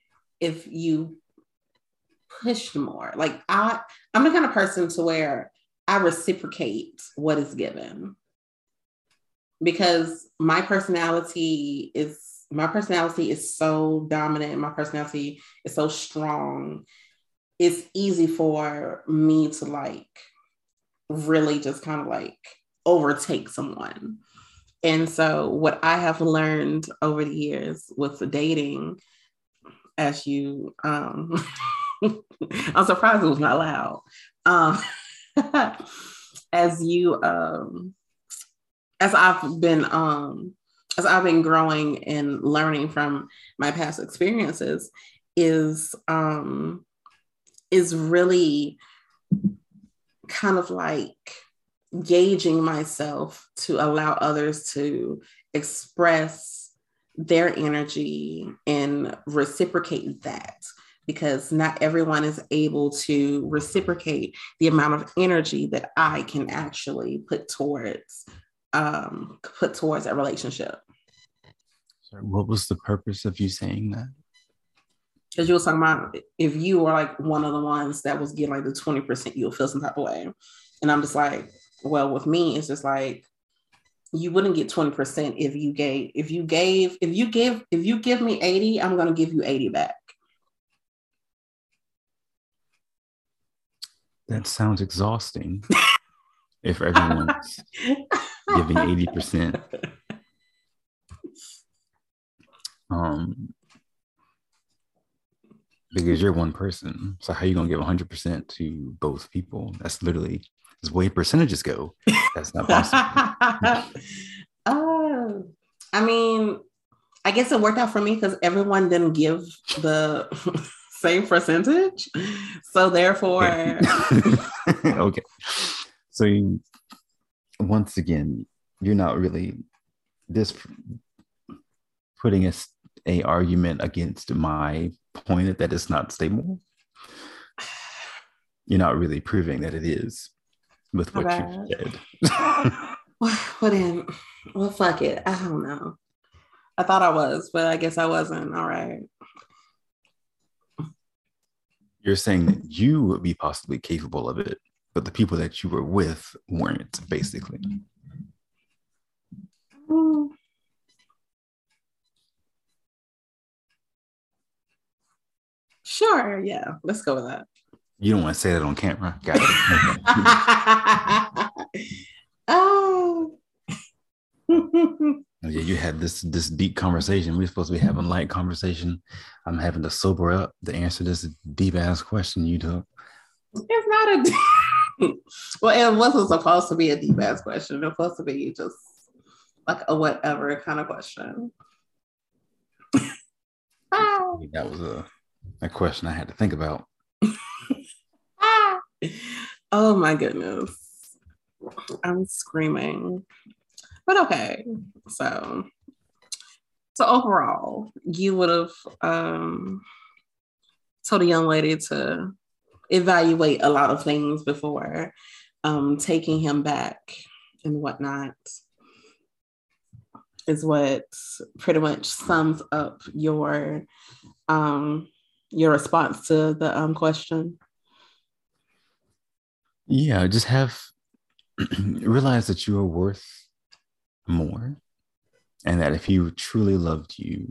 pushed more. Like I'm the kind of person to where I reciprocate what is given, because my personality is so dominant. My personality is so strong. It's easy for me to like really just kind of like overtake someone. And so what I have learned over the years with dating, as you, I'm surprised it was not loud. As I've been growing and learning from my past experiences, is really kind of like gauging myself to allow others to express their energy and reciprocate that, because not everyone is able to reciprocate the amount of energy that I can actually put towards a relationship. So what was the purpose of you saying that? Because you were talking about if you were like one of the ones that was getting like the 20%, you'll feel some type of way. And I'm just like, well, with me, it's just like, you wouldn't get 20% if you give me 80, I'm going to give you 80 back. That sounds exhausting. If everyone's giving 80%. because you're one person. So how you gonna give 100% to both people? That's literally as way percentages go. That's not possible. I mean, I guess it worked out for me because everyone didn't give the same percentage. So therefore, Okay. So once again, you're not really this putting a argument against my point that it's not stable. You're not really proving that it is with what you said. Well, then, well, fuck it. I don't know. I thought I was, but I guess I wasn't. All right. You're saying that you would be possibly capable of it, but the people that you were with weren't, basically. Sure. Yeah. Let's go with that. You don't want to say that on camera. Got it. Oh. Yeah, you had this deep conversation. We're supposed to be having a light conversation. I'm having to sober up to answer this deep ass question you took. It's not a well, it wasn't supposed to be a deep ass question. It was supposed to be just like a whatever kind of question. That was a question I had to think about. Oh my goodness. I'm screaming. But okay. So overall, you would have told a young lady to evaluate a lot of things before taking him back and whatnot, is what pretty much sums up your response to the question. Yeah, just realize that you are worth more, and that if he truly loved you,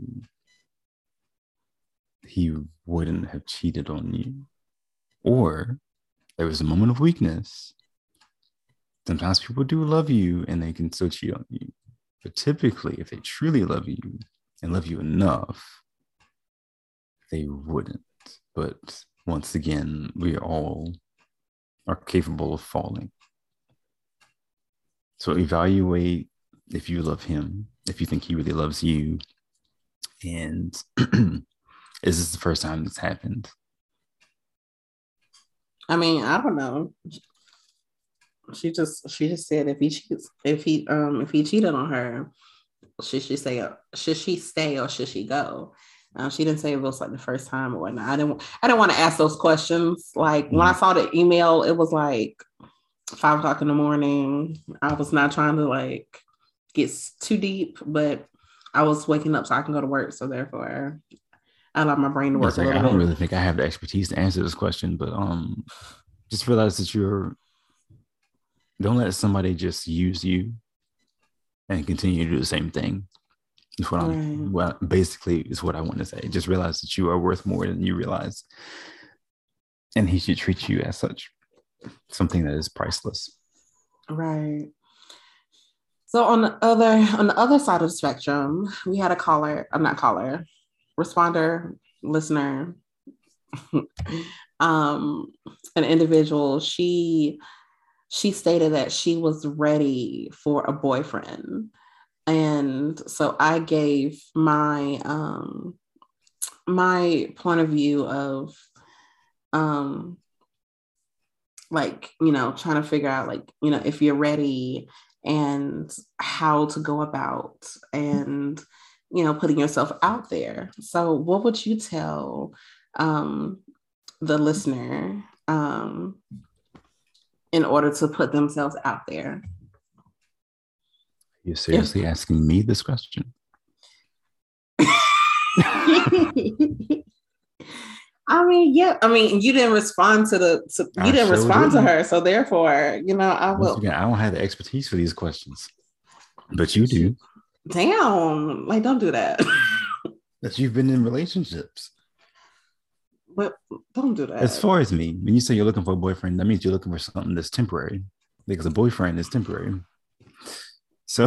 he wouldn't have cheated on you. Or there was a moment of weakness. Sometimes people do love you and they can still cheat on you. But typically, if they truly love you and love you enough, they wouldn't. But once again, we all are capable of falling. So evaluate if you love him, if you think he really loves you. And is this the first time this happened? I mean, I don't know. She just said if he cheated on her, should she stay or should she go? She didn't say it was like the first time or whatnot. I didn't want to ask those questions. Like when I saw the email, it was like 5 o'clock in the morning. I was not trying to like get too deep, but I was waking up so I can go to work. So therefore, I allow my brain to work. I don't really think I have the expertise to answer this question, but just realize that don't let somebody just use you and continue to do the same thing. Is what basically is what I want to say. Just realize that you are worth more than you realize, and he should treat you as such, something that is priceless. Right. So on the other side of the spectrum, we had responder, listener, an individual. She stated that she was ready for a boyfriend. And so I gave my my point of view of like, you know, trying to figure out like, you know, if you're ready and how to go about and, you know, putting yourself out there. So what would you tell the listener in order to put themselves out there? You're seriously asking me this question? I mean, yeah. I mean, you didn't respond to her, so therefore, you know, I will. Again, I don't have the expertise for these questions, but you do. Damn, like, don't do that. That you've been in relationships. But don't do that. As far as me, when you say you're looking for a boyfriend, that means you're looking for something that's temporary, because a boyfriend is temporary. So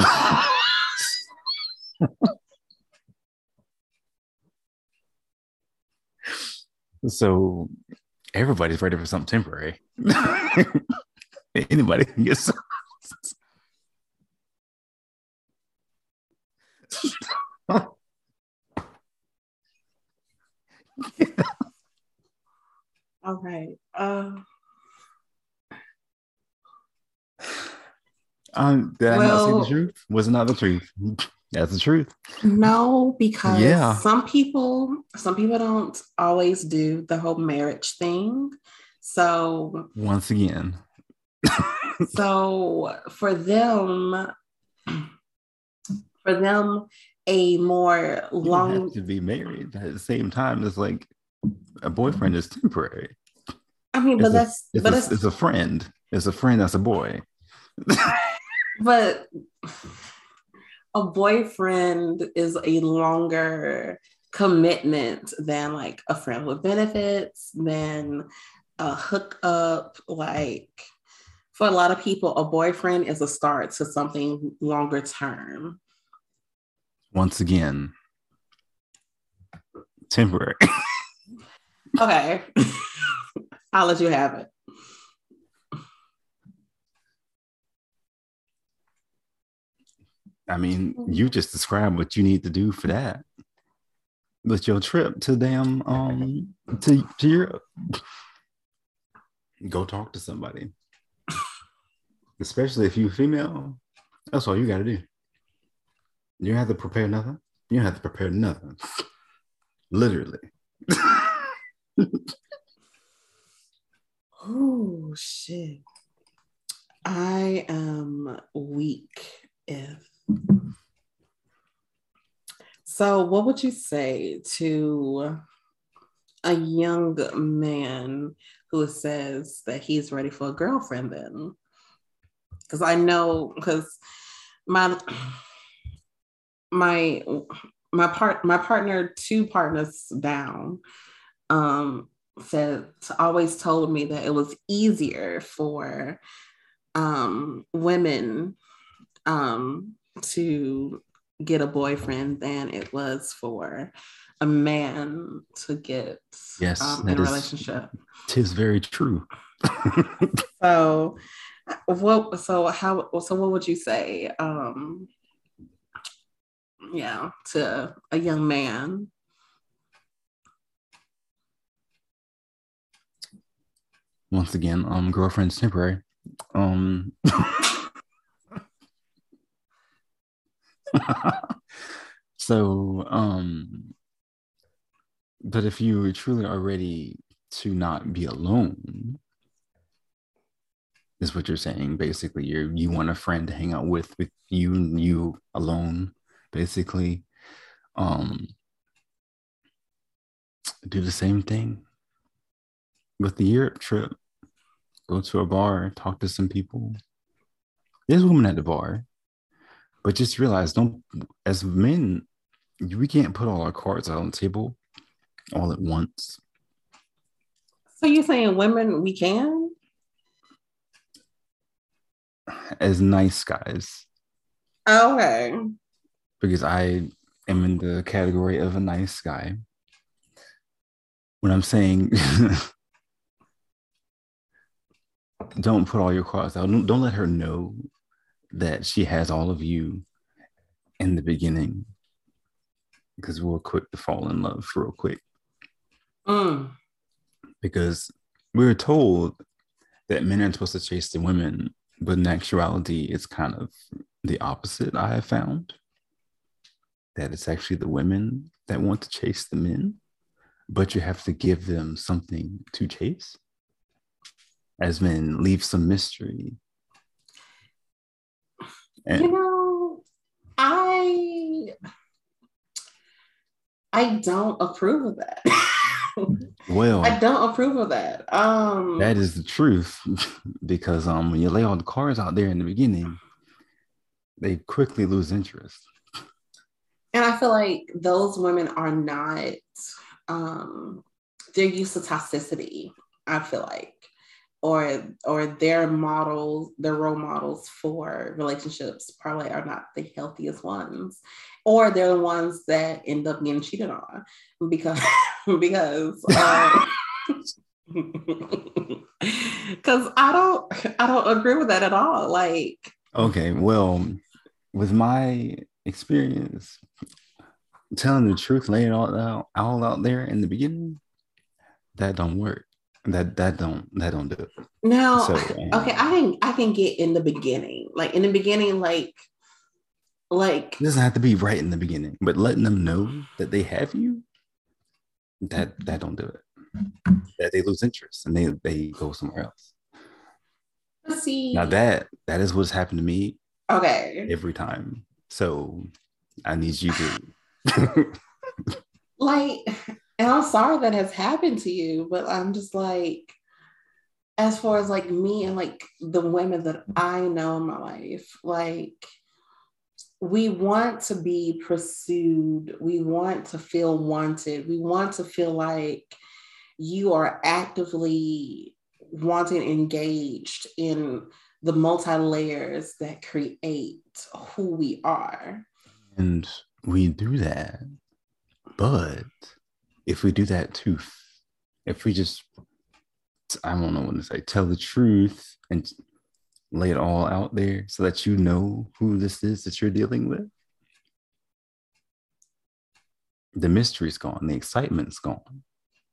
So everybody's ready for something temporary. Anybody can get some. Okay. Did I not say the Well, truth? Was it not the truth? That's the truth. no, because Yeah. some people don't always do the whole marriage thing. So Once again, so for them a more you don't have long to be married at the same time. It's like a boyfriend is temporary. I mean, It's a it's a friend. It's a friend that's a boy. but a boyfriend is a longer commitment than like a friend with benefits, than a hookup. Like for a lot of people, a boyfriend is a start to something longer term. Once again, temporary. Okay. I'll let you have it. I mean, you just described what you need to do for that. With your trip to to Europe, go talk to somebody, especially if you're female. That's all you got to do. You don't have to prepare nothing. You don't have to prepare nothing. Literally. Oh shit. I am weak if so. What would you say to a young man who says that he's ready for a girlfriend then? Because I know, because my my my partner, two partners down, um said always told me that it was easier for women to get a boyfriend than it was for a man to get Yes, in that a is, relationship. 'tis very true. So what would you say yeah, to a young man? Once again, girlfriend's temporary. Um, so, but if you truly are ready to not be alone, is what you're saying. Basically, you want a friend to hang out with you alone, basically. Um, do the same thing with the Europe trip. Go to a bar, talk to some people. There's women at the bar, but just realize, don't, as men, we can't put all our cards out on the table all at once. So you're saying women we can? As nice guys, Okay. because I am in the category of a nice guy. When I'm saying don't put all your cards out, don't let her know that she has all of you in the beginning, because we're quick to fall in love real quick. Mm. Because we're told that men are supposed to chase the women, but in actuality, it's kind of the opposite. I have found that it's actually the women that want to chase the men, but you have to give them something to chase. As men, leave some mystery. And you know, I don't approve of that. Well, I don't approve of that. That is the truth, because when you lay all the cards out there in the beginning, they quickly lose interest. And I feel like those women are not, they're used to toxicity, I feel like. or their models, their role models for relationships probably are not the healthiest ones, or they're the ones that end up getting cheated on because because I don't agree with that at all. Like, Okay, well, with my experience, telling the truth, laying it all out there in the beginning, that don't work. That don't do it. now, So okay, I can get in the beginning, like in the beginning, like it doesn't have to be right in the beginning, but letting them know that they have you, that don't do it. That they lose interest and they go somewhere else. see. Now that is what's happened to me Okay. every time. So I need you to Like, and I'm sorry that has happened to you, but I'm just like, as far as like me and like the women that I know in my life, like, we want to be pursued, we want to feel wanted, we want to feel like you are actively wanting engaged in the multi layers that create who we are. and we do that. But if we do that too, if we just, I don't know what to say, tell the truth and lay it all out there so that you know who this is that you're dealing with, the mystery's gone, the excitement's gone.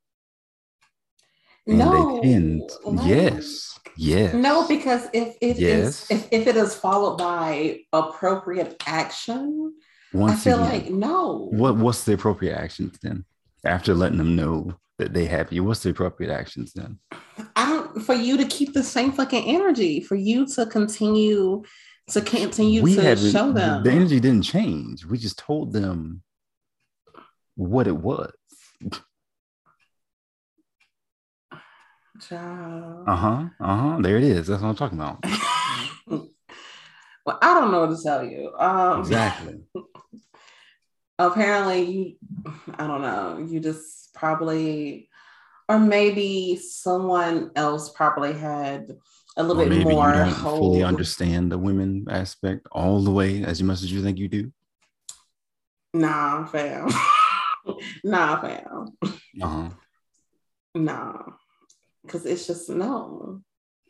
And No, they tend, like, yes. No, because if it Yes. if it is followed by appropriate action, Once I feel again, like no. what's the appropriate actions then? After letting them know that they have you, what's the appropriate actions then? I don't, for you to keep the same fucking energy, for you to continue to show them. The energy didn't change. We just told them what it was. There it is. That's what I'm talking about. Well, I don't know what to tell you. Exactly. Apparently, I don't know. You just probably, or maybe someone else probably had a little bit maybe more you don't hold. fully understand the women aspect all the way as much as you think you do. Nah, fam. Nah, fam. Nah, because it's just no.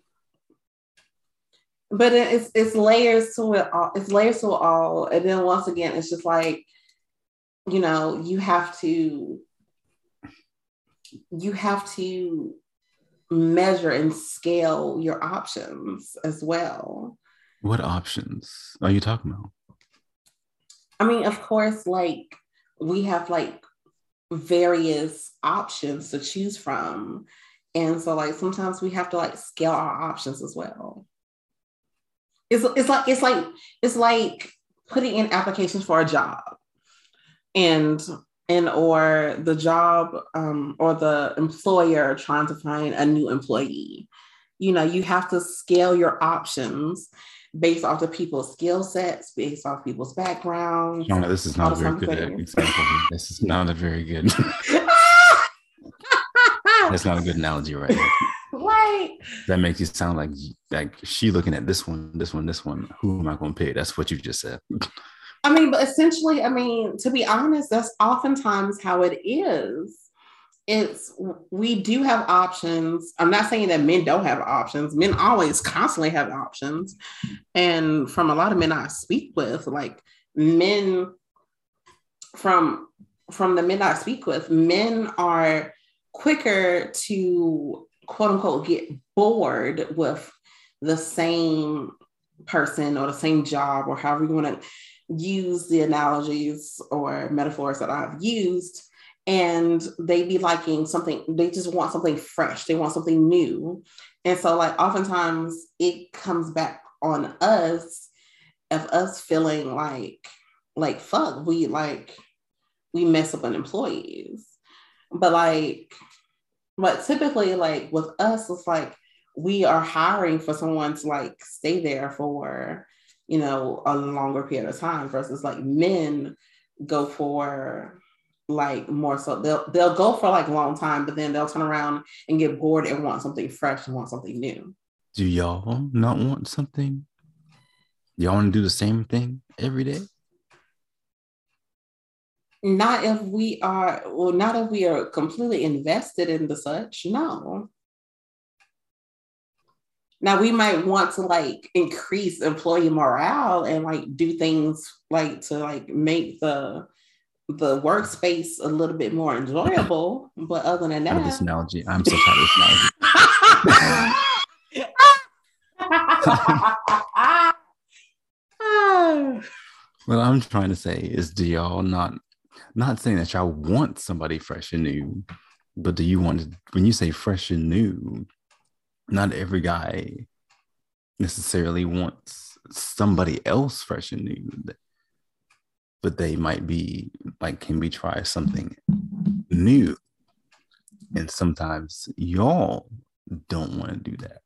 But it's layers to it all. It's layers to it all, and then once again, it's just like, you know, you have to measure and scale your options as well. What options are you talking about? I mean, of course, like, we have like various options to choose from. And so like sometimes we have to like scale our options as well. It's like putting in applications for a job, and or the job or the employer trying to find a new employee. You know, you have to scale your options based off the people's skill sets, based off people's backgrounds. No, this is not a very good example. This is not a very good. That's not a good analogy right now. Right. That makes you sound like she looking at this one. Who am I going to pick? That's what you just said. I mean, but essentially, I mean, to be honest, that's oftentimes how it is. We do have options. I'm not saying that men don't have options. Men always constantly have options. And from a lot of men I speak with, like men from the men I speak with, men are quicker to quote unquote get bored with the same person or the same job, or however you want to use the analogies or metaphors that I've used. And they be liking something, they just want something fresh. They want something new. And so like oftentimes it comes back on us of us feeling like fuck, we mess up on employees. But typically like with us, it's like we are hiring for someone to like stay there for, you know, a longer period of time versus like men go for like more so they'll go for like a long time, but then they'll turn around and get bored and want something fresh and want something new. Do y'all not want something? Y'all want to do the same thing every day? Not if we are completely invested in the such. No. Now we might want to like increase employee morale and like do things like to like make the workspace a little bit more enjoyable. But other than Out of this that, analogy, I'm so tired of this analogy. What I'm trying to say is, do y'all not saying that y'all want somebody fresh and new, but do you want to, when you say fresh and new, not every guy necessarily wants somebody else fresh and new, but they might be like, can we try something new? And sometimes y'all don't want to do that.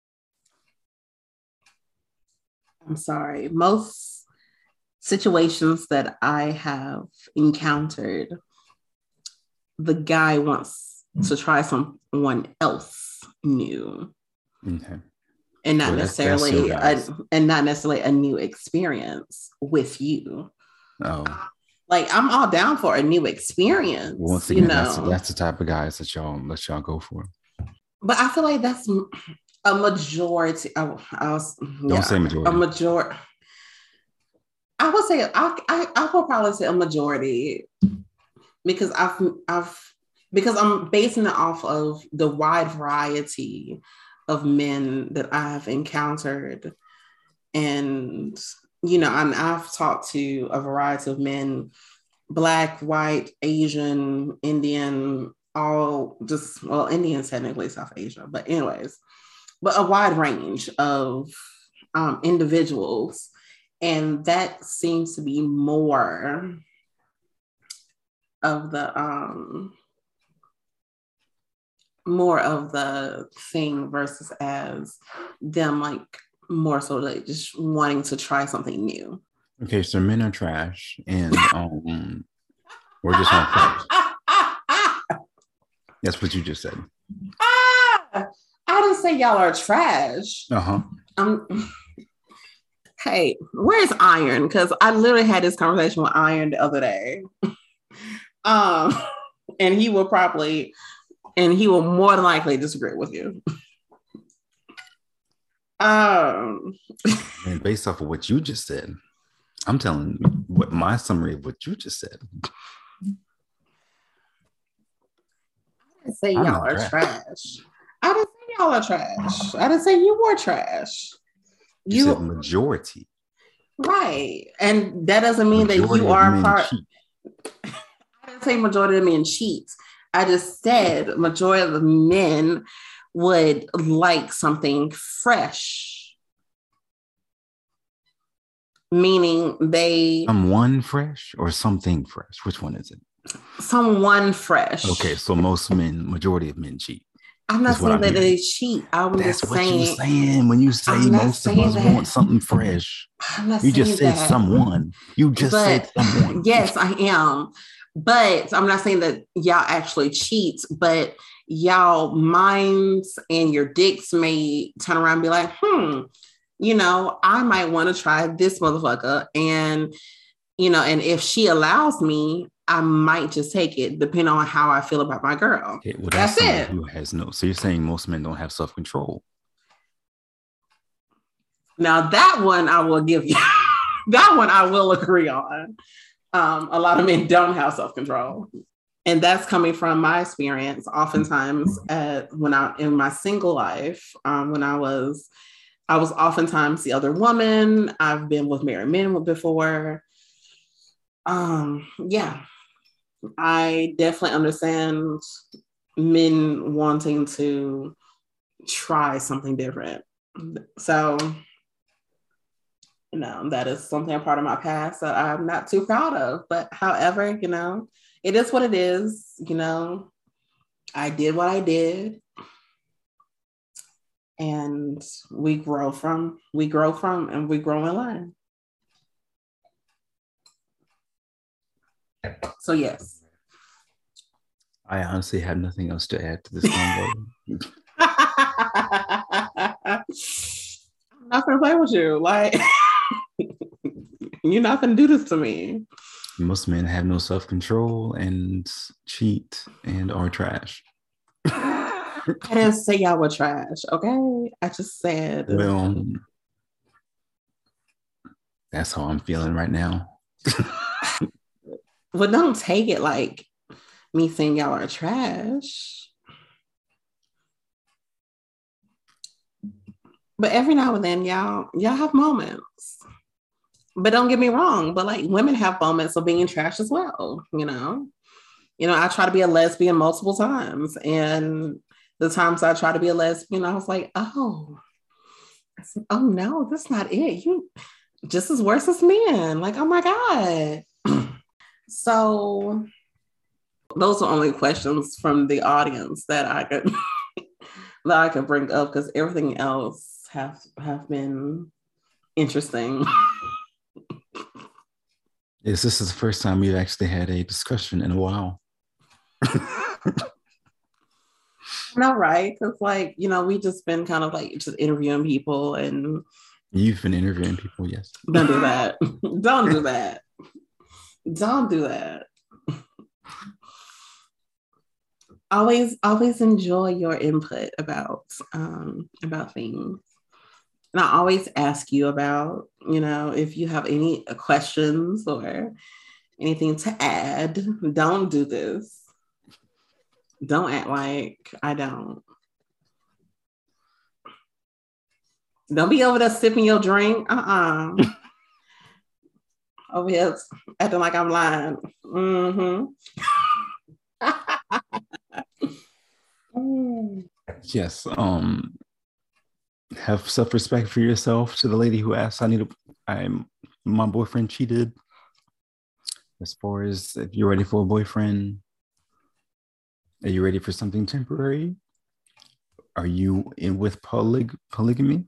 I'm sorry. Most situations that I have encountered, the guy wants to try someone else new. Okay. And not necessarily a new experience with you. Oh. Like I'm all down for a new experience. Once again, that's the type of guys that y'all go for. But I feel like that's a majority. Don't say majority. A majority. I would say I will probably say a majority because because I'm basing it off of the wide variety of men that I've encountered, and and I've talked to a variety of men, Black, white, Asian, Indian, Indians technically South Asia, but anyways, but a wide range of individuals. And that seems to be more of the thing versus as them like more so like just wanting to try something new. Okay, so men are trash and we're just on trash. That's what you just said. I didn't say y'all are trash. Hey, where's Iron? Because I literally had this conversation with Iron the other day. And he will more than likely disagree with you. And based off of what you just said, I'm telling you what my summary of what you just said. I didn't say y'all are trash. I didn't say y'all are trash. I didn't say you were trash. You said majority. Right. And that doesn't mean that you are part. I didn't say majority of men cheat. I just said majority of the men would like something fresh. Meaning someone fresh or something fresh? Which one is it? Someone fresh. Okay, so majority of men cheat. I'm not saying that they cheat. That's what you're saying when you say most of us want something fresh. You just said someone. You just said someone. Yes, I am. But I'm not saying that y'all actually cheat, but y'all minds and your dicks may turn around and be like, I might want to try this motherfucker. And, and if she allows me, I might just take it, depending on how I feel about my girl. Okay, well, that's it. Who has so you're saying most men don't have self-control? Now that one I will give you. That one I will agree on. A lot of men don't have self-control, and that's coming from my experience. Oftentimes, in my single life, when I was oftentimes the other woman. I've been with married men before. I definitely understand men wanting to try something different. So, that is something part of my past that I'm not too proud of. But however, it is what it is. I did what I did. And we grow in line. So yes. I honestly have nothing else to add to this convo. I'm not gonna play with you. Like, you're not gonna do this to me. Most men have no self-control and cheat and are trash. I didn't say y'all were trash, okay? I just said. Well, that's how I'm feeling right now. Well, don't take it like me saying y'all are trash. But every now and then, y'all have moments. But don't get me wrong, but like women have moments of being trash as well, you know? I try to be a lesbian multiple times. And the times I try to be a lesbian, I was like, oh no, that's not it. You just as worse as men. Like, oh my God. So those are only questions from the audience that I could bring up, because everything else have been interesting. Yes, this is the first time we've actually had a discussion in a while. No, right? Because we just been kind of like just interviewing people, and you've been interviewing people, yes. Don't do that. Don't do that. Don't do that. Always enjoy your input about things. And I always ask you about, if you have any questions or anything to add. Don't do this. Don't act like I don't. Don't be over there sipping your drink. Over here acting like I'm lying. Mm-hmm. Yes. Have self-respect for yourself. To the lady who asked, my boyfriend cheated. As far as if you're ready for a boyfriend, are you ready for something temporary? Are you in with polygamy?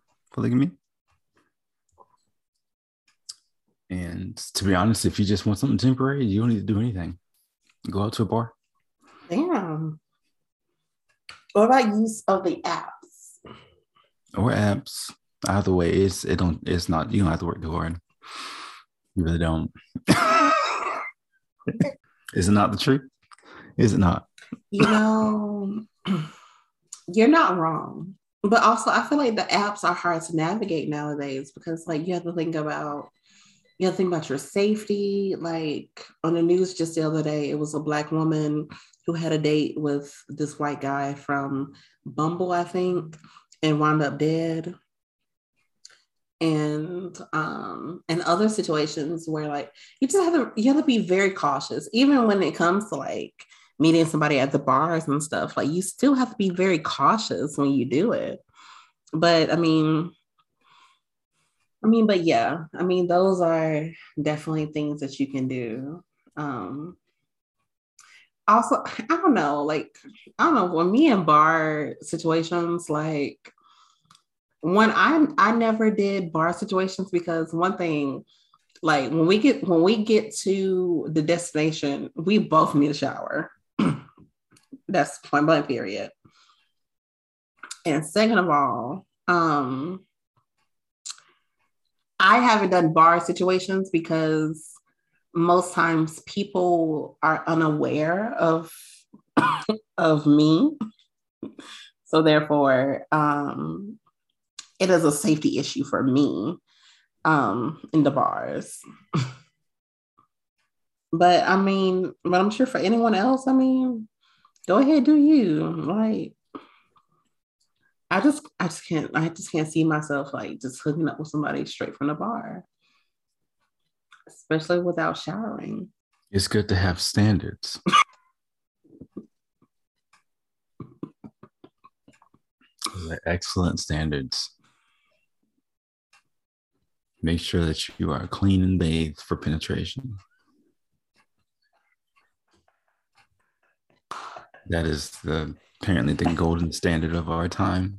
And to be honest, if you just want something temporary, you don't need to do anything. Go out to a bar. Damn. What about use of the apps? Or apps. Either way, it's not, you don't have to work too hard. You really don't. Is it not the truth? Is it not? You're not wrong. But also, I feel like the apps are hard to navigate nowadays, because you have to think about your safety. Like on the news just the other day, it was a Black woman who had a date with this white guy from Bumble, I think, and wound up dead. And other situations where you have to be very cautious, even when it comes to meeting somebody at the bars and stuff. You still have to be very cautious when you do it. But but yeah, those are definitely things that you can do. Also, I don't know, when me in bar situations, when I never did bar situations, because one thing, when we get to the destination, we both need a shower. That's point blank period. And second of all, I haven't done bar situations because most times people are unaware of me. So therefore, it is a safety issue for me in the bars. But I'm sure for anyone else, go ahead, do you. I just can't see myself just hooking up with somebody straight from the bar, especially without showering. It's good to have standards. Excellent standards. Make sure that you are clean and bathed for penetration. That is apparently the golden standard of our time.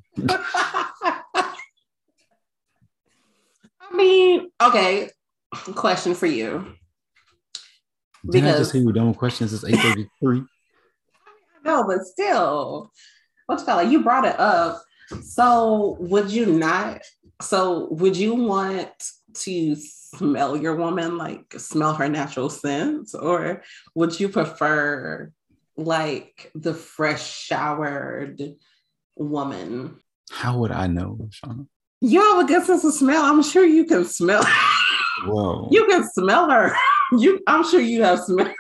Okay, question for you. Didn't I just say we're done with questions? It's 8:33. No, but still, what you call it? You brought it up. So would you not? So would you want to smell your woman, like smell her natural scent, or would you prefer like the fresh showered woman? How would I know, Shauna? You have a good sense of smell. I'm sure you can smell. Whoa. You can smell her. I'm sure you have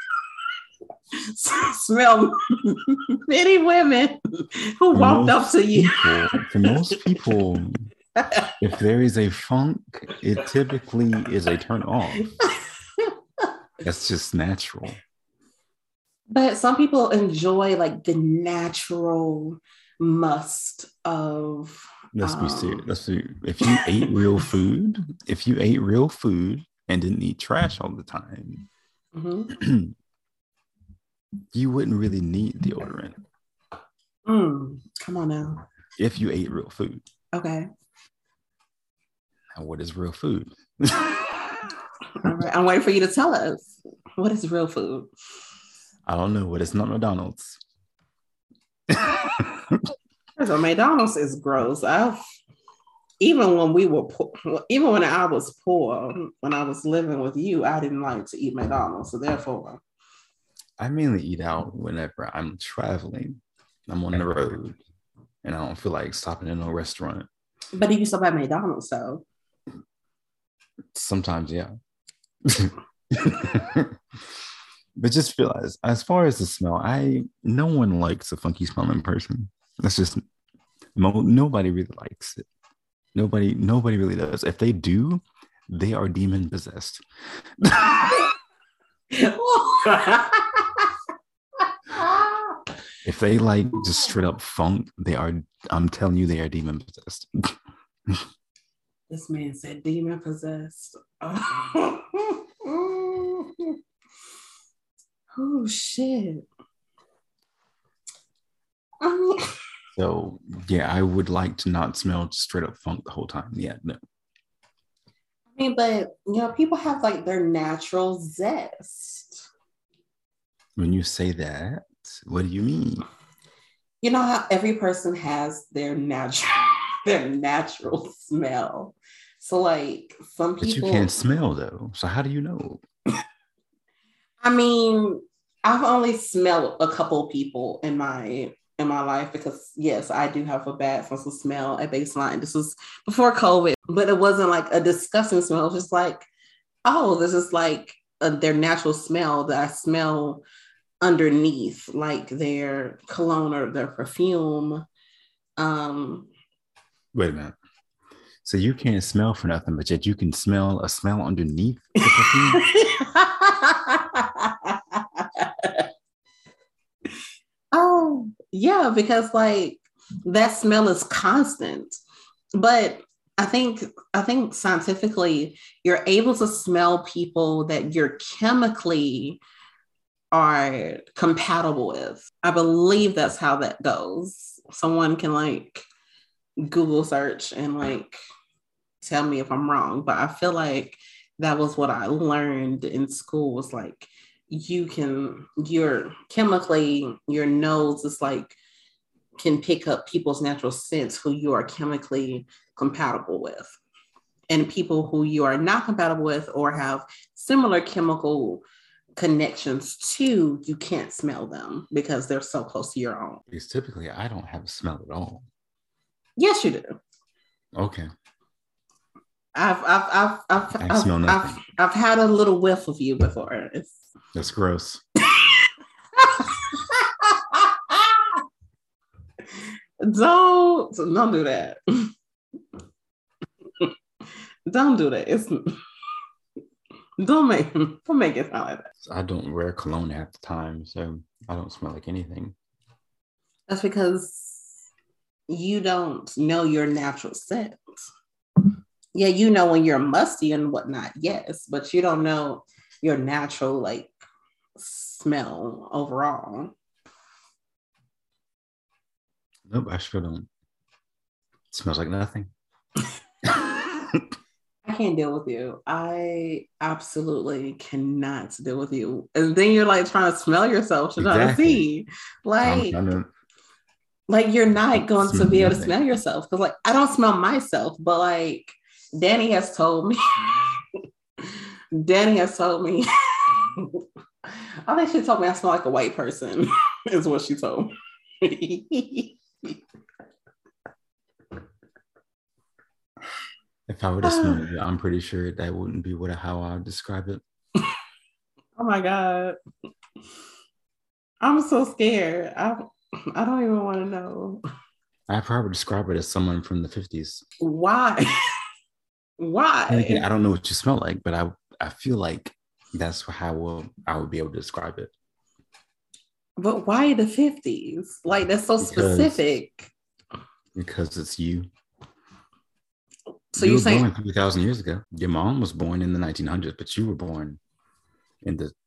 smell many women who walked up to you. For most people, if there is a funk, it typically is a turn off. That's just natural. But some people enjoy like the natural must of. Let's be serious. If you ate real food, and didn't eat trash all the time, Mm-hmm. you wouldn't really need deodorant. Come on now. If you ate real food. Okay. And what is real food? All right. I'm waiting for you to tell us. What is real food? I don't know. What is not McDonald's? So McDonald's is gross. Even when we were poor, even when I was poor, when I was living with you, I didn't like to eat McDonald's. So therefore, I mainly eat out whenever I'm traveling. I'm on the road, and I don't feel like stopping in a restaurant. But you stop at McDonald's, so sometimes, yeah. But just realize, as far as the smell, no one likes a funky smelling person. That's just nobody really likes it. Nobody really does. If they do, they are demon possessed. If they like just straight up funk, I'm telling you, they are demon possessed. This man said demon possessed. Oh shit. So yeah, I would like to not smell straight up funk the whole time. Yeah, no. I mean, but people have like their natural zest. When you say that, what do you mean? You know how every person has their natural smell. So like some people. But you can't smell though. So how do you know? I mean, I've only smelled a couple people in my life because yes, I do have a bad sense of smell at baseline. This was before COVID, but it wasn't like a disgusting smell. It was just like, oh, this is like their natural smell that I smell underneath, like their cologne or their perfume. Wait a minute. So you can't smell for nothing, but yet you can smell a smell underneath the perfume? Oh, yeah, because like that smell is constant. But I think scientifically you're able to smell people that you're chemically are compatible with. I believe that's how that goes. Someone can like Google search and like tell me if I'm wrong, but I feel like that was what I learned in school was like your nose is like can pick up people's natural scents who you are chemically compatible with, and people who you are not compatible with or have similar chemical connections to, you can't smell them because they're so close to your own. Because typically I don't have a smell at all. Yes, you do. Okay. I've smell nothing. I've had a little whiff of you before. That's gross. Don't do that. Don't do that. Don't make it sound like that. I don't wear cologne half the time, so I don't smell like anything. That's because you don't know your natural scent. Yeah, you know when you're musty and whatnot, yes, but you don't know your natural like smell overall. Nope, I sure don't. It smells like nothing. I can't deal with you. I absolutely cannot deal with you. And then you're like trying to smell yourself to try to Exactly. see. I'm Like, trying to like you're not going to smell be able to nothing. smell yourself. Because like I don't smell myself, but like Danny has told me. Danny has told me. I think she told me I smell like a white person, is what she told me. If I were to smell you, I'm pretty sure that wouldn't be how I would describe it. Oh my God. I'm so scared. I don't even want to know. I probably describe it as someone from the 50s. Why? And again, I Why? don't know what you smell like, but I feel like that's how I would be able to describe it. But why the 50s? Like that's so specific. Because it's you. So You you're were saying born 3,000 years ago. Your mom was born in the 1900s, but you were born in the.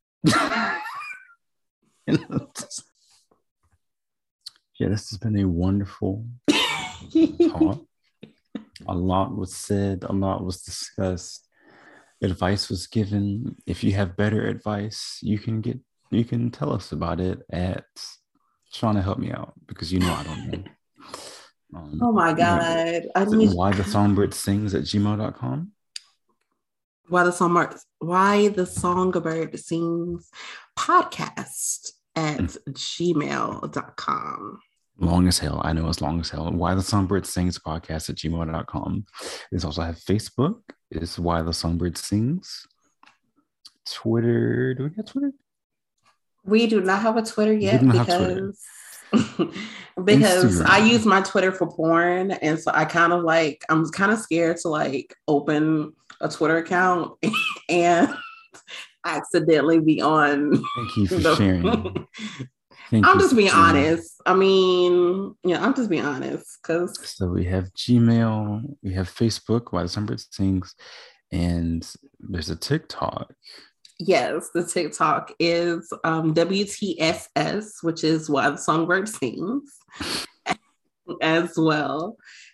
Yeah, this has been a wonderful talk. A lot was said, a lot was discussed. Advice was given. If you have better advice, you can tell us about it at trying to help me out because I don't know. oh my God. I need why the songbird sings at gmail.com. why the songbird sings podcast at gmail.com. Long as hell. I know it's long as hell. Why the Songbird Sings podcast at gmail.com. There's also have Facebook. It's Why the Songbird Sings. Twitter. Do we got Twitter? We do not have a Twitter yet because Instagram. I use my Twitter for porn. And so I'm kind of scared to like open a Twitter account and accidentally be on. Thank you for sharing. I'm just being honest. I mean, yeah, I'm just being honest. So we have Gmail, we have Facebook, Why the Songbird Sings, and there's a TikTok. Yes, the TikTok is WTSS, which is Why the Songbird Sings, as well.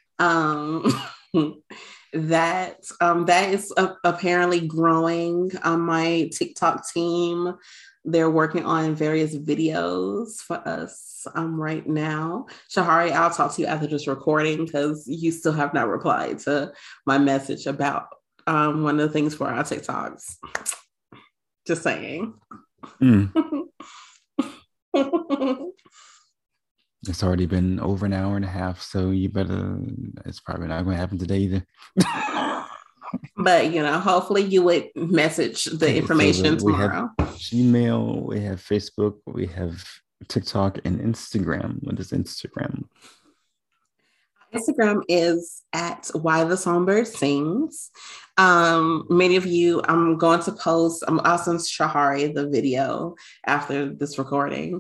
That is apparently growing. My TikTok team, they're working on various videos for us right now. Shahari, I'll talk to you after this recording because you still have not replied to my message about one of the things for our TikToks. Just saying. It's already been over an hour and a half, so it's probably not going to happen today either. But, hopefully you would message the information tomorrow. We have Gmail, we have Facebook, we have TikTok and Instagram. What is Instagram? Instagram is at Why the Songbird Sings. Many of you, I'm going to post, I'll send Shahari the video after this recording.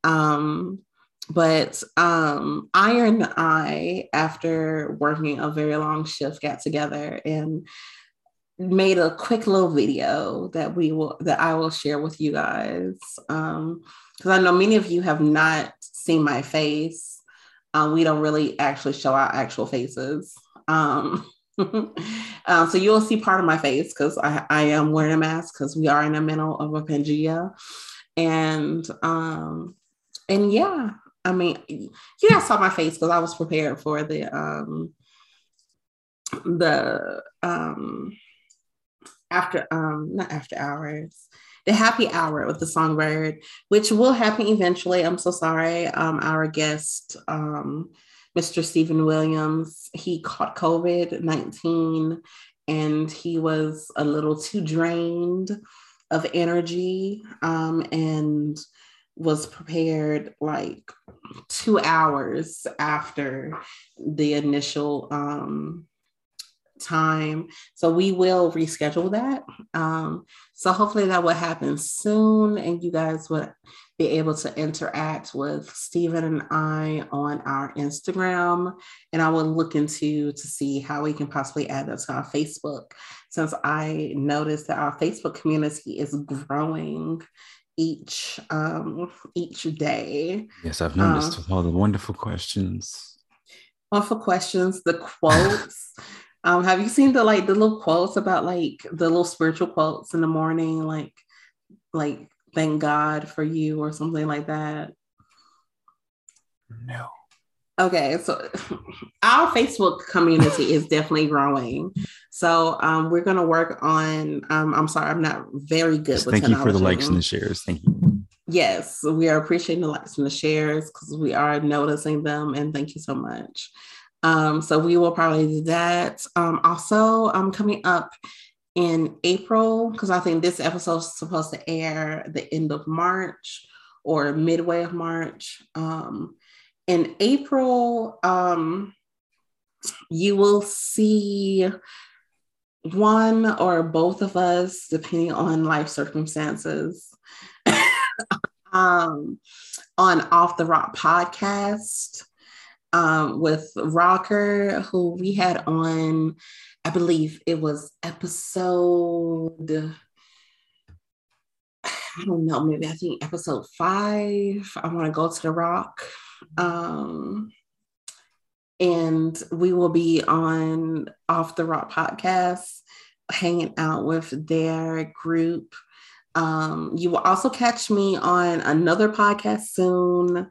But Iron and I, after working a very long shift, got together and made a quick little video that I will share with you guys. Because I know many of you have not seen my face. We don't really actually show our actual faces. So you'll see part of my face because I am wearing a mask because we are in the middle of a Pangea. And yeah, I mean, you guys saw my face because I was prepared for the not after hours, the happy hour with the Songbird, which will happen eventually. I'm so sorry. Our guest, Mr. Stephen Williams, he caught COVID-19 and he was a little too drained of energy and was prepared like 2 hours after the initial time. So we will reschedule that. So hopefully that will happen soon and you guys would be able to interact with Stephen and I on our Instagram. And I will look to see how we can possibly add that to our Facebook, since I noticed that our Facebook community is growing each day. Yes, I've noticed all the wonderful questions. Wonderful questions, the quotes. Have you seen the little quotes about like the little spiritual quotes in the morning, like thank God for you or something like that? No. Okay, so our Facebook community is definitely growing. So we're gonna work on. I'm sorry, I'm not very good Just with thank you for the technology. likes and the shares. Thank you. Yes, we are appreciating the likes and the shares because we are noticing them, and thank you so much. So we will probably do that. Also, coming up in April, because I think this episode is supposed to air the end of March or midway of March. In April, you will see one or both of us, depending on life circumstances, on Off the Rock podcast with Rocker, who we had on, I believe it was episode, I don't know, maybe I think episode 5. I want to go to the Rock. And we will be on Off the Rock podcast, hanging out with their group. You will also catch me on another podcast soon.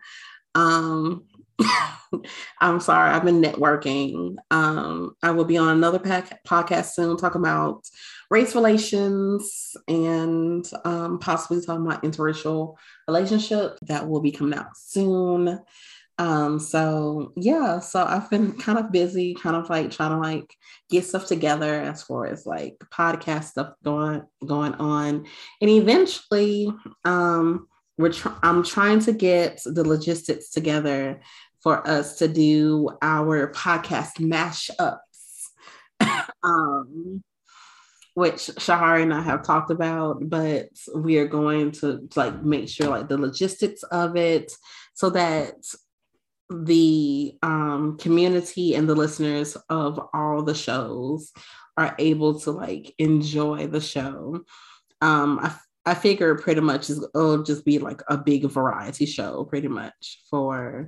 I'm sorry, I've been networking. I will be on another podcast soon talking about race relations and possibly talking about interracial relationship. That will be coming out soon. So I've been kind of busy, kind of like trying to like get stuff together as far as like podcast stuff going on. And eventually I'm trying to get the logistics together for us to do our podcast mashups, which Shahari and I have talked about, but we are going to like make sure like the logistics of it so that the community and the listeners of all the shows are able to like enjoy the show. I figure pretty much it'll just be like a big variety show pretty much for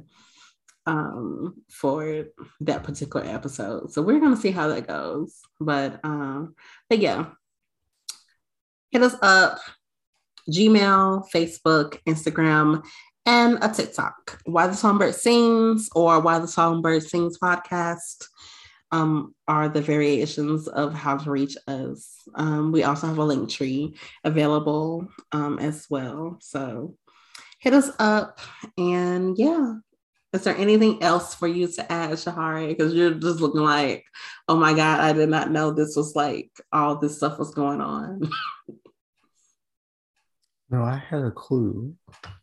that particular episode. So we're gonna see how that goes. But yeah, hit us up, Gmail, Facebook, Instagram, and a TikTok. Why the Songbird Sings or Why the Songbird Sings podcast are the variations of how to reach us. We also have a link tree available as well. So hit us up, and yeah. Is there anything else for you to add, Shahari? Because you're just looking like, oh my God, I did not know this was like all this stuff was going on. No, I had a clue.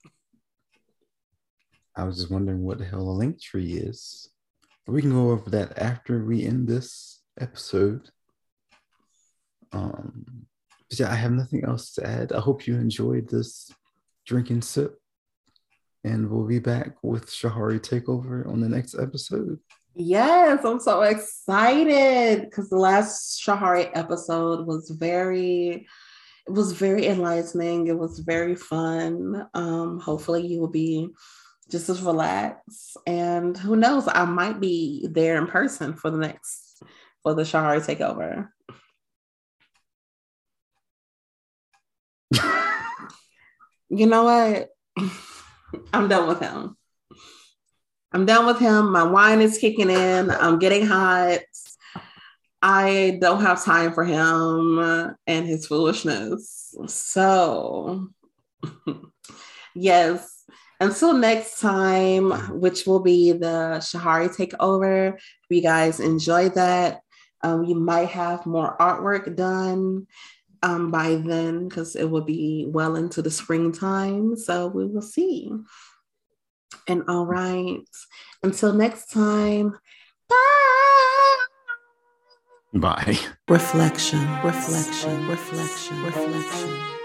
I was just wondering what the hell a link tree is. We can go over that after we end this episode. But yeah, I have nothing else to add. I hope you enjoyed this drink and sip. And we'll be back with Shahari Takeover on the next episode. Yes, I'm so excited because the last Shahari episode was very enlightening. It was very fun. Hopefully you will be just as relaxed. And who knows, I might be there in person for the Shahari Takeover. You know what? I'm done with him. My wine is kicking in. I'm getting hot. I don't have time for him and his foolishness. So, yes. Until next time, which will be the Shahari Takeover. If you guys enjoy that, you might have more artwork done by then because it will be well into the springtime. So we will see. And all right, until next time, bye. Bye. Reflection.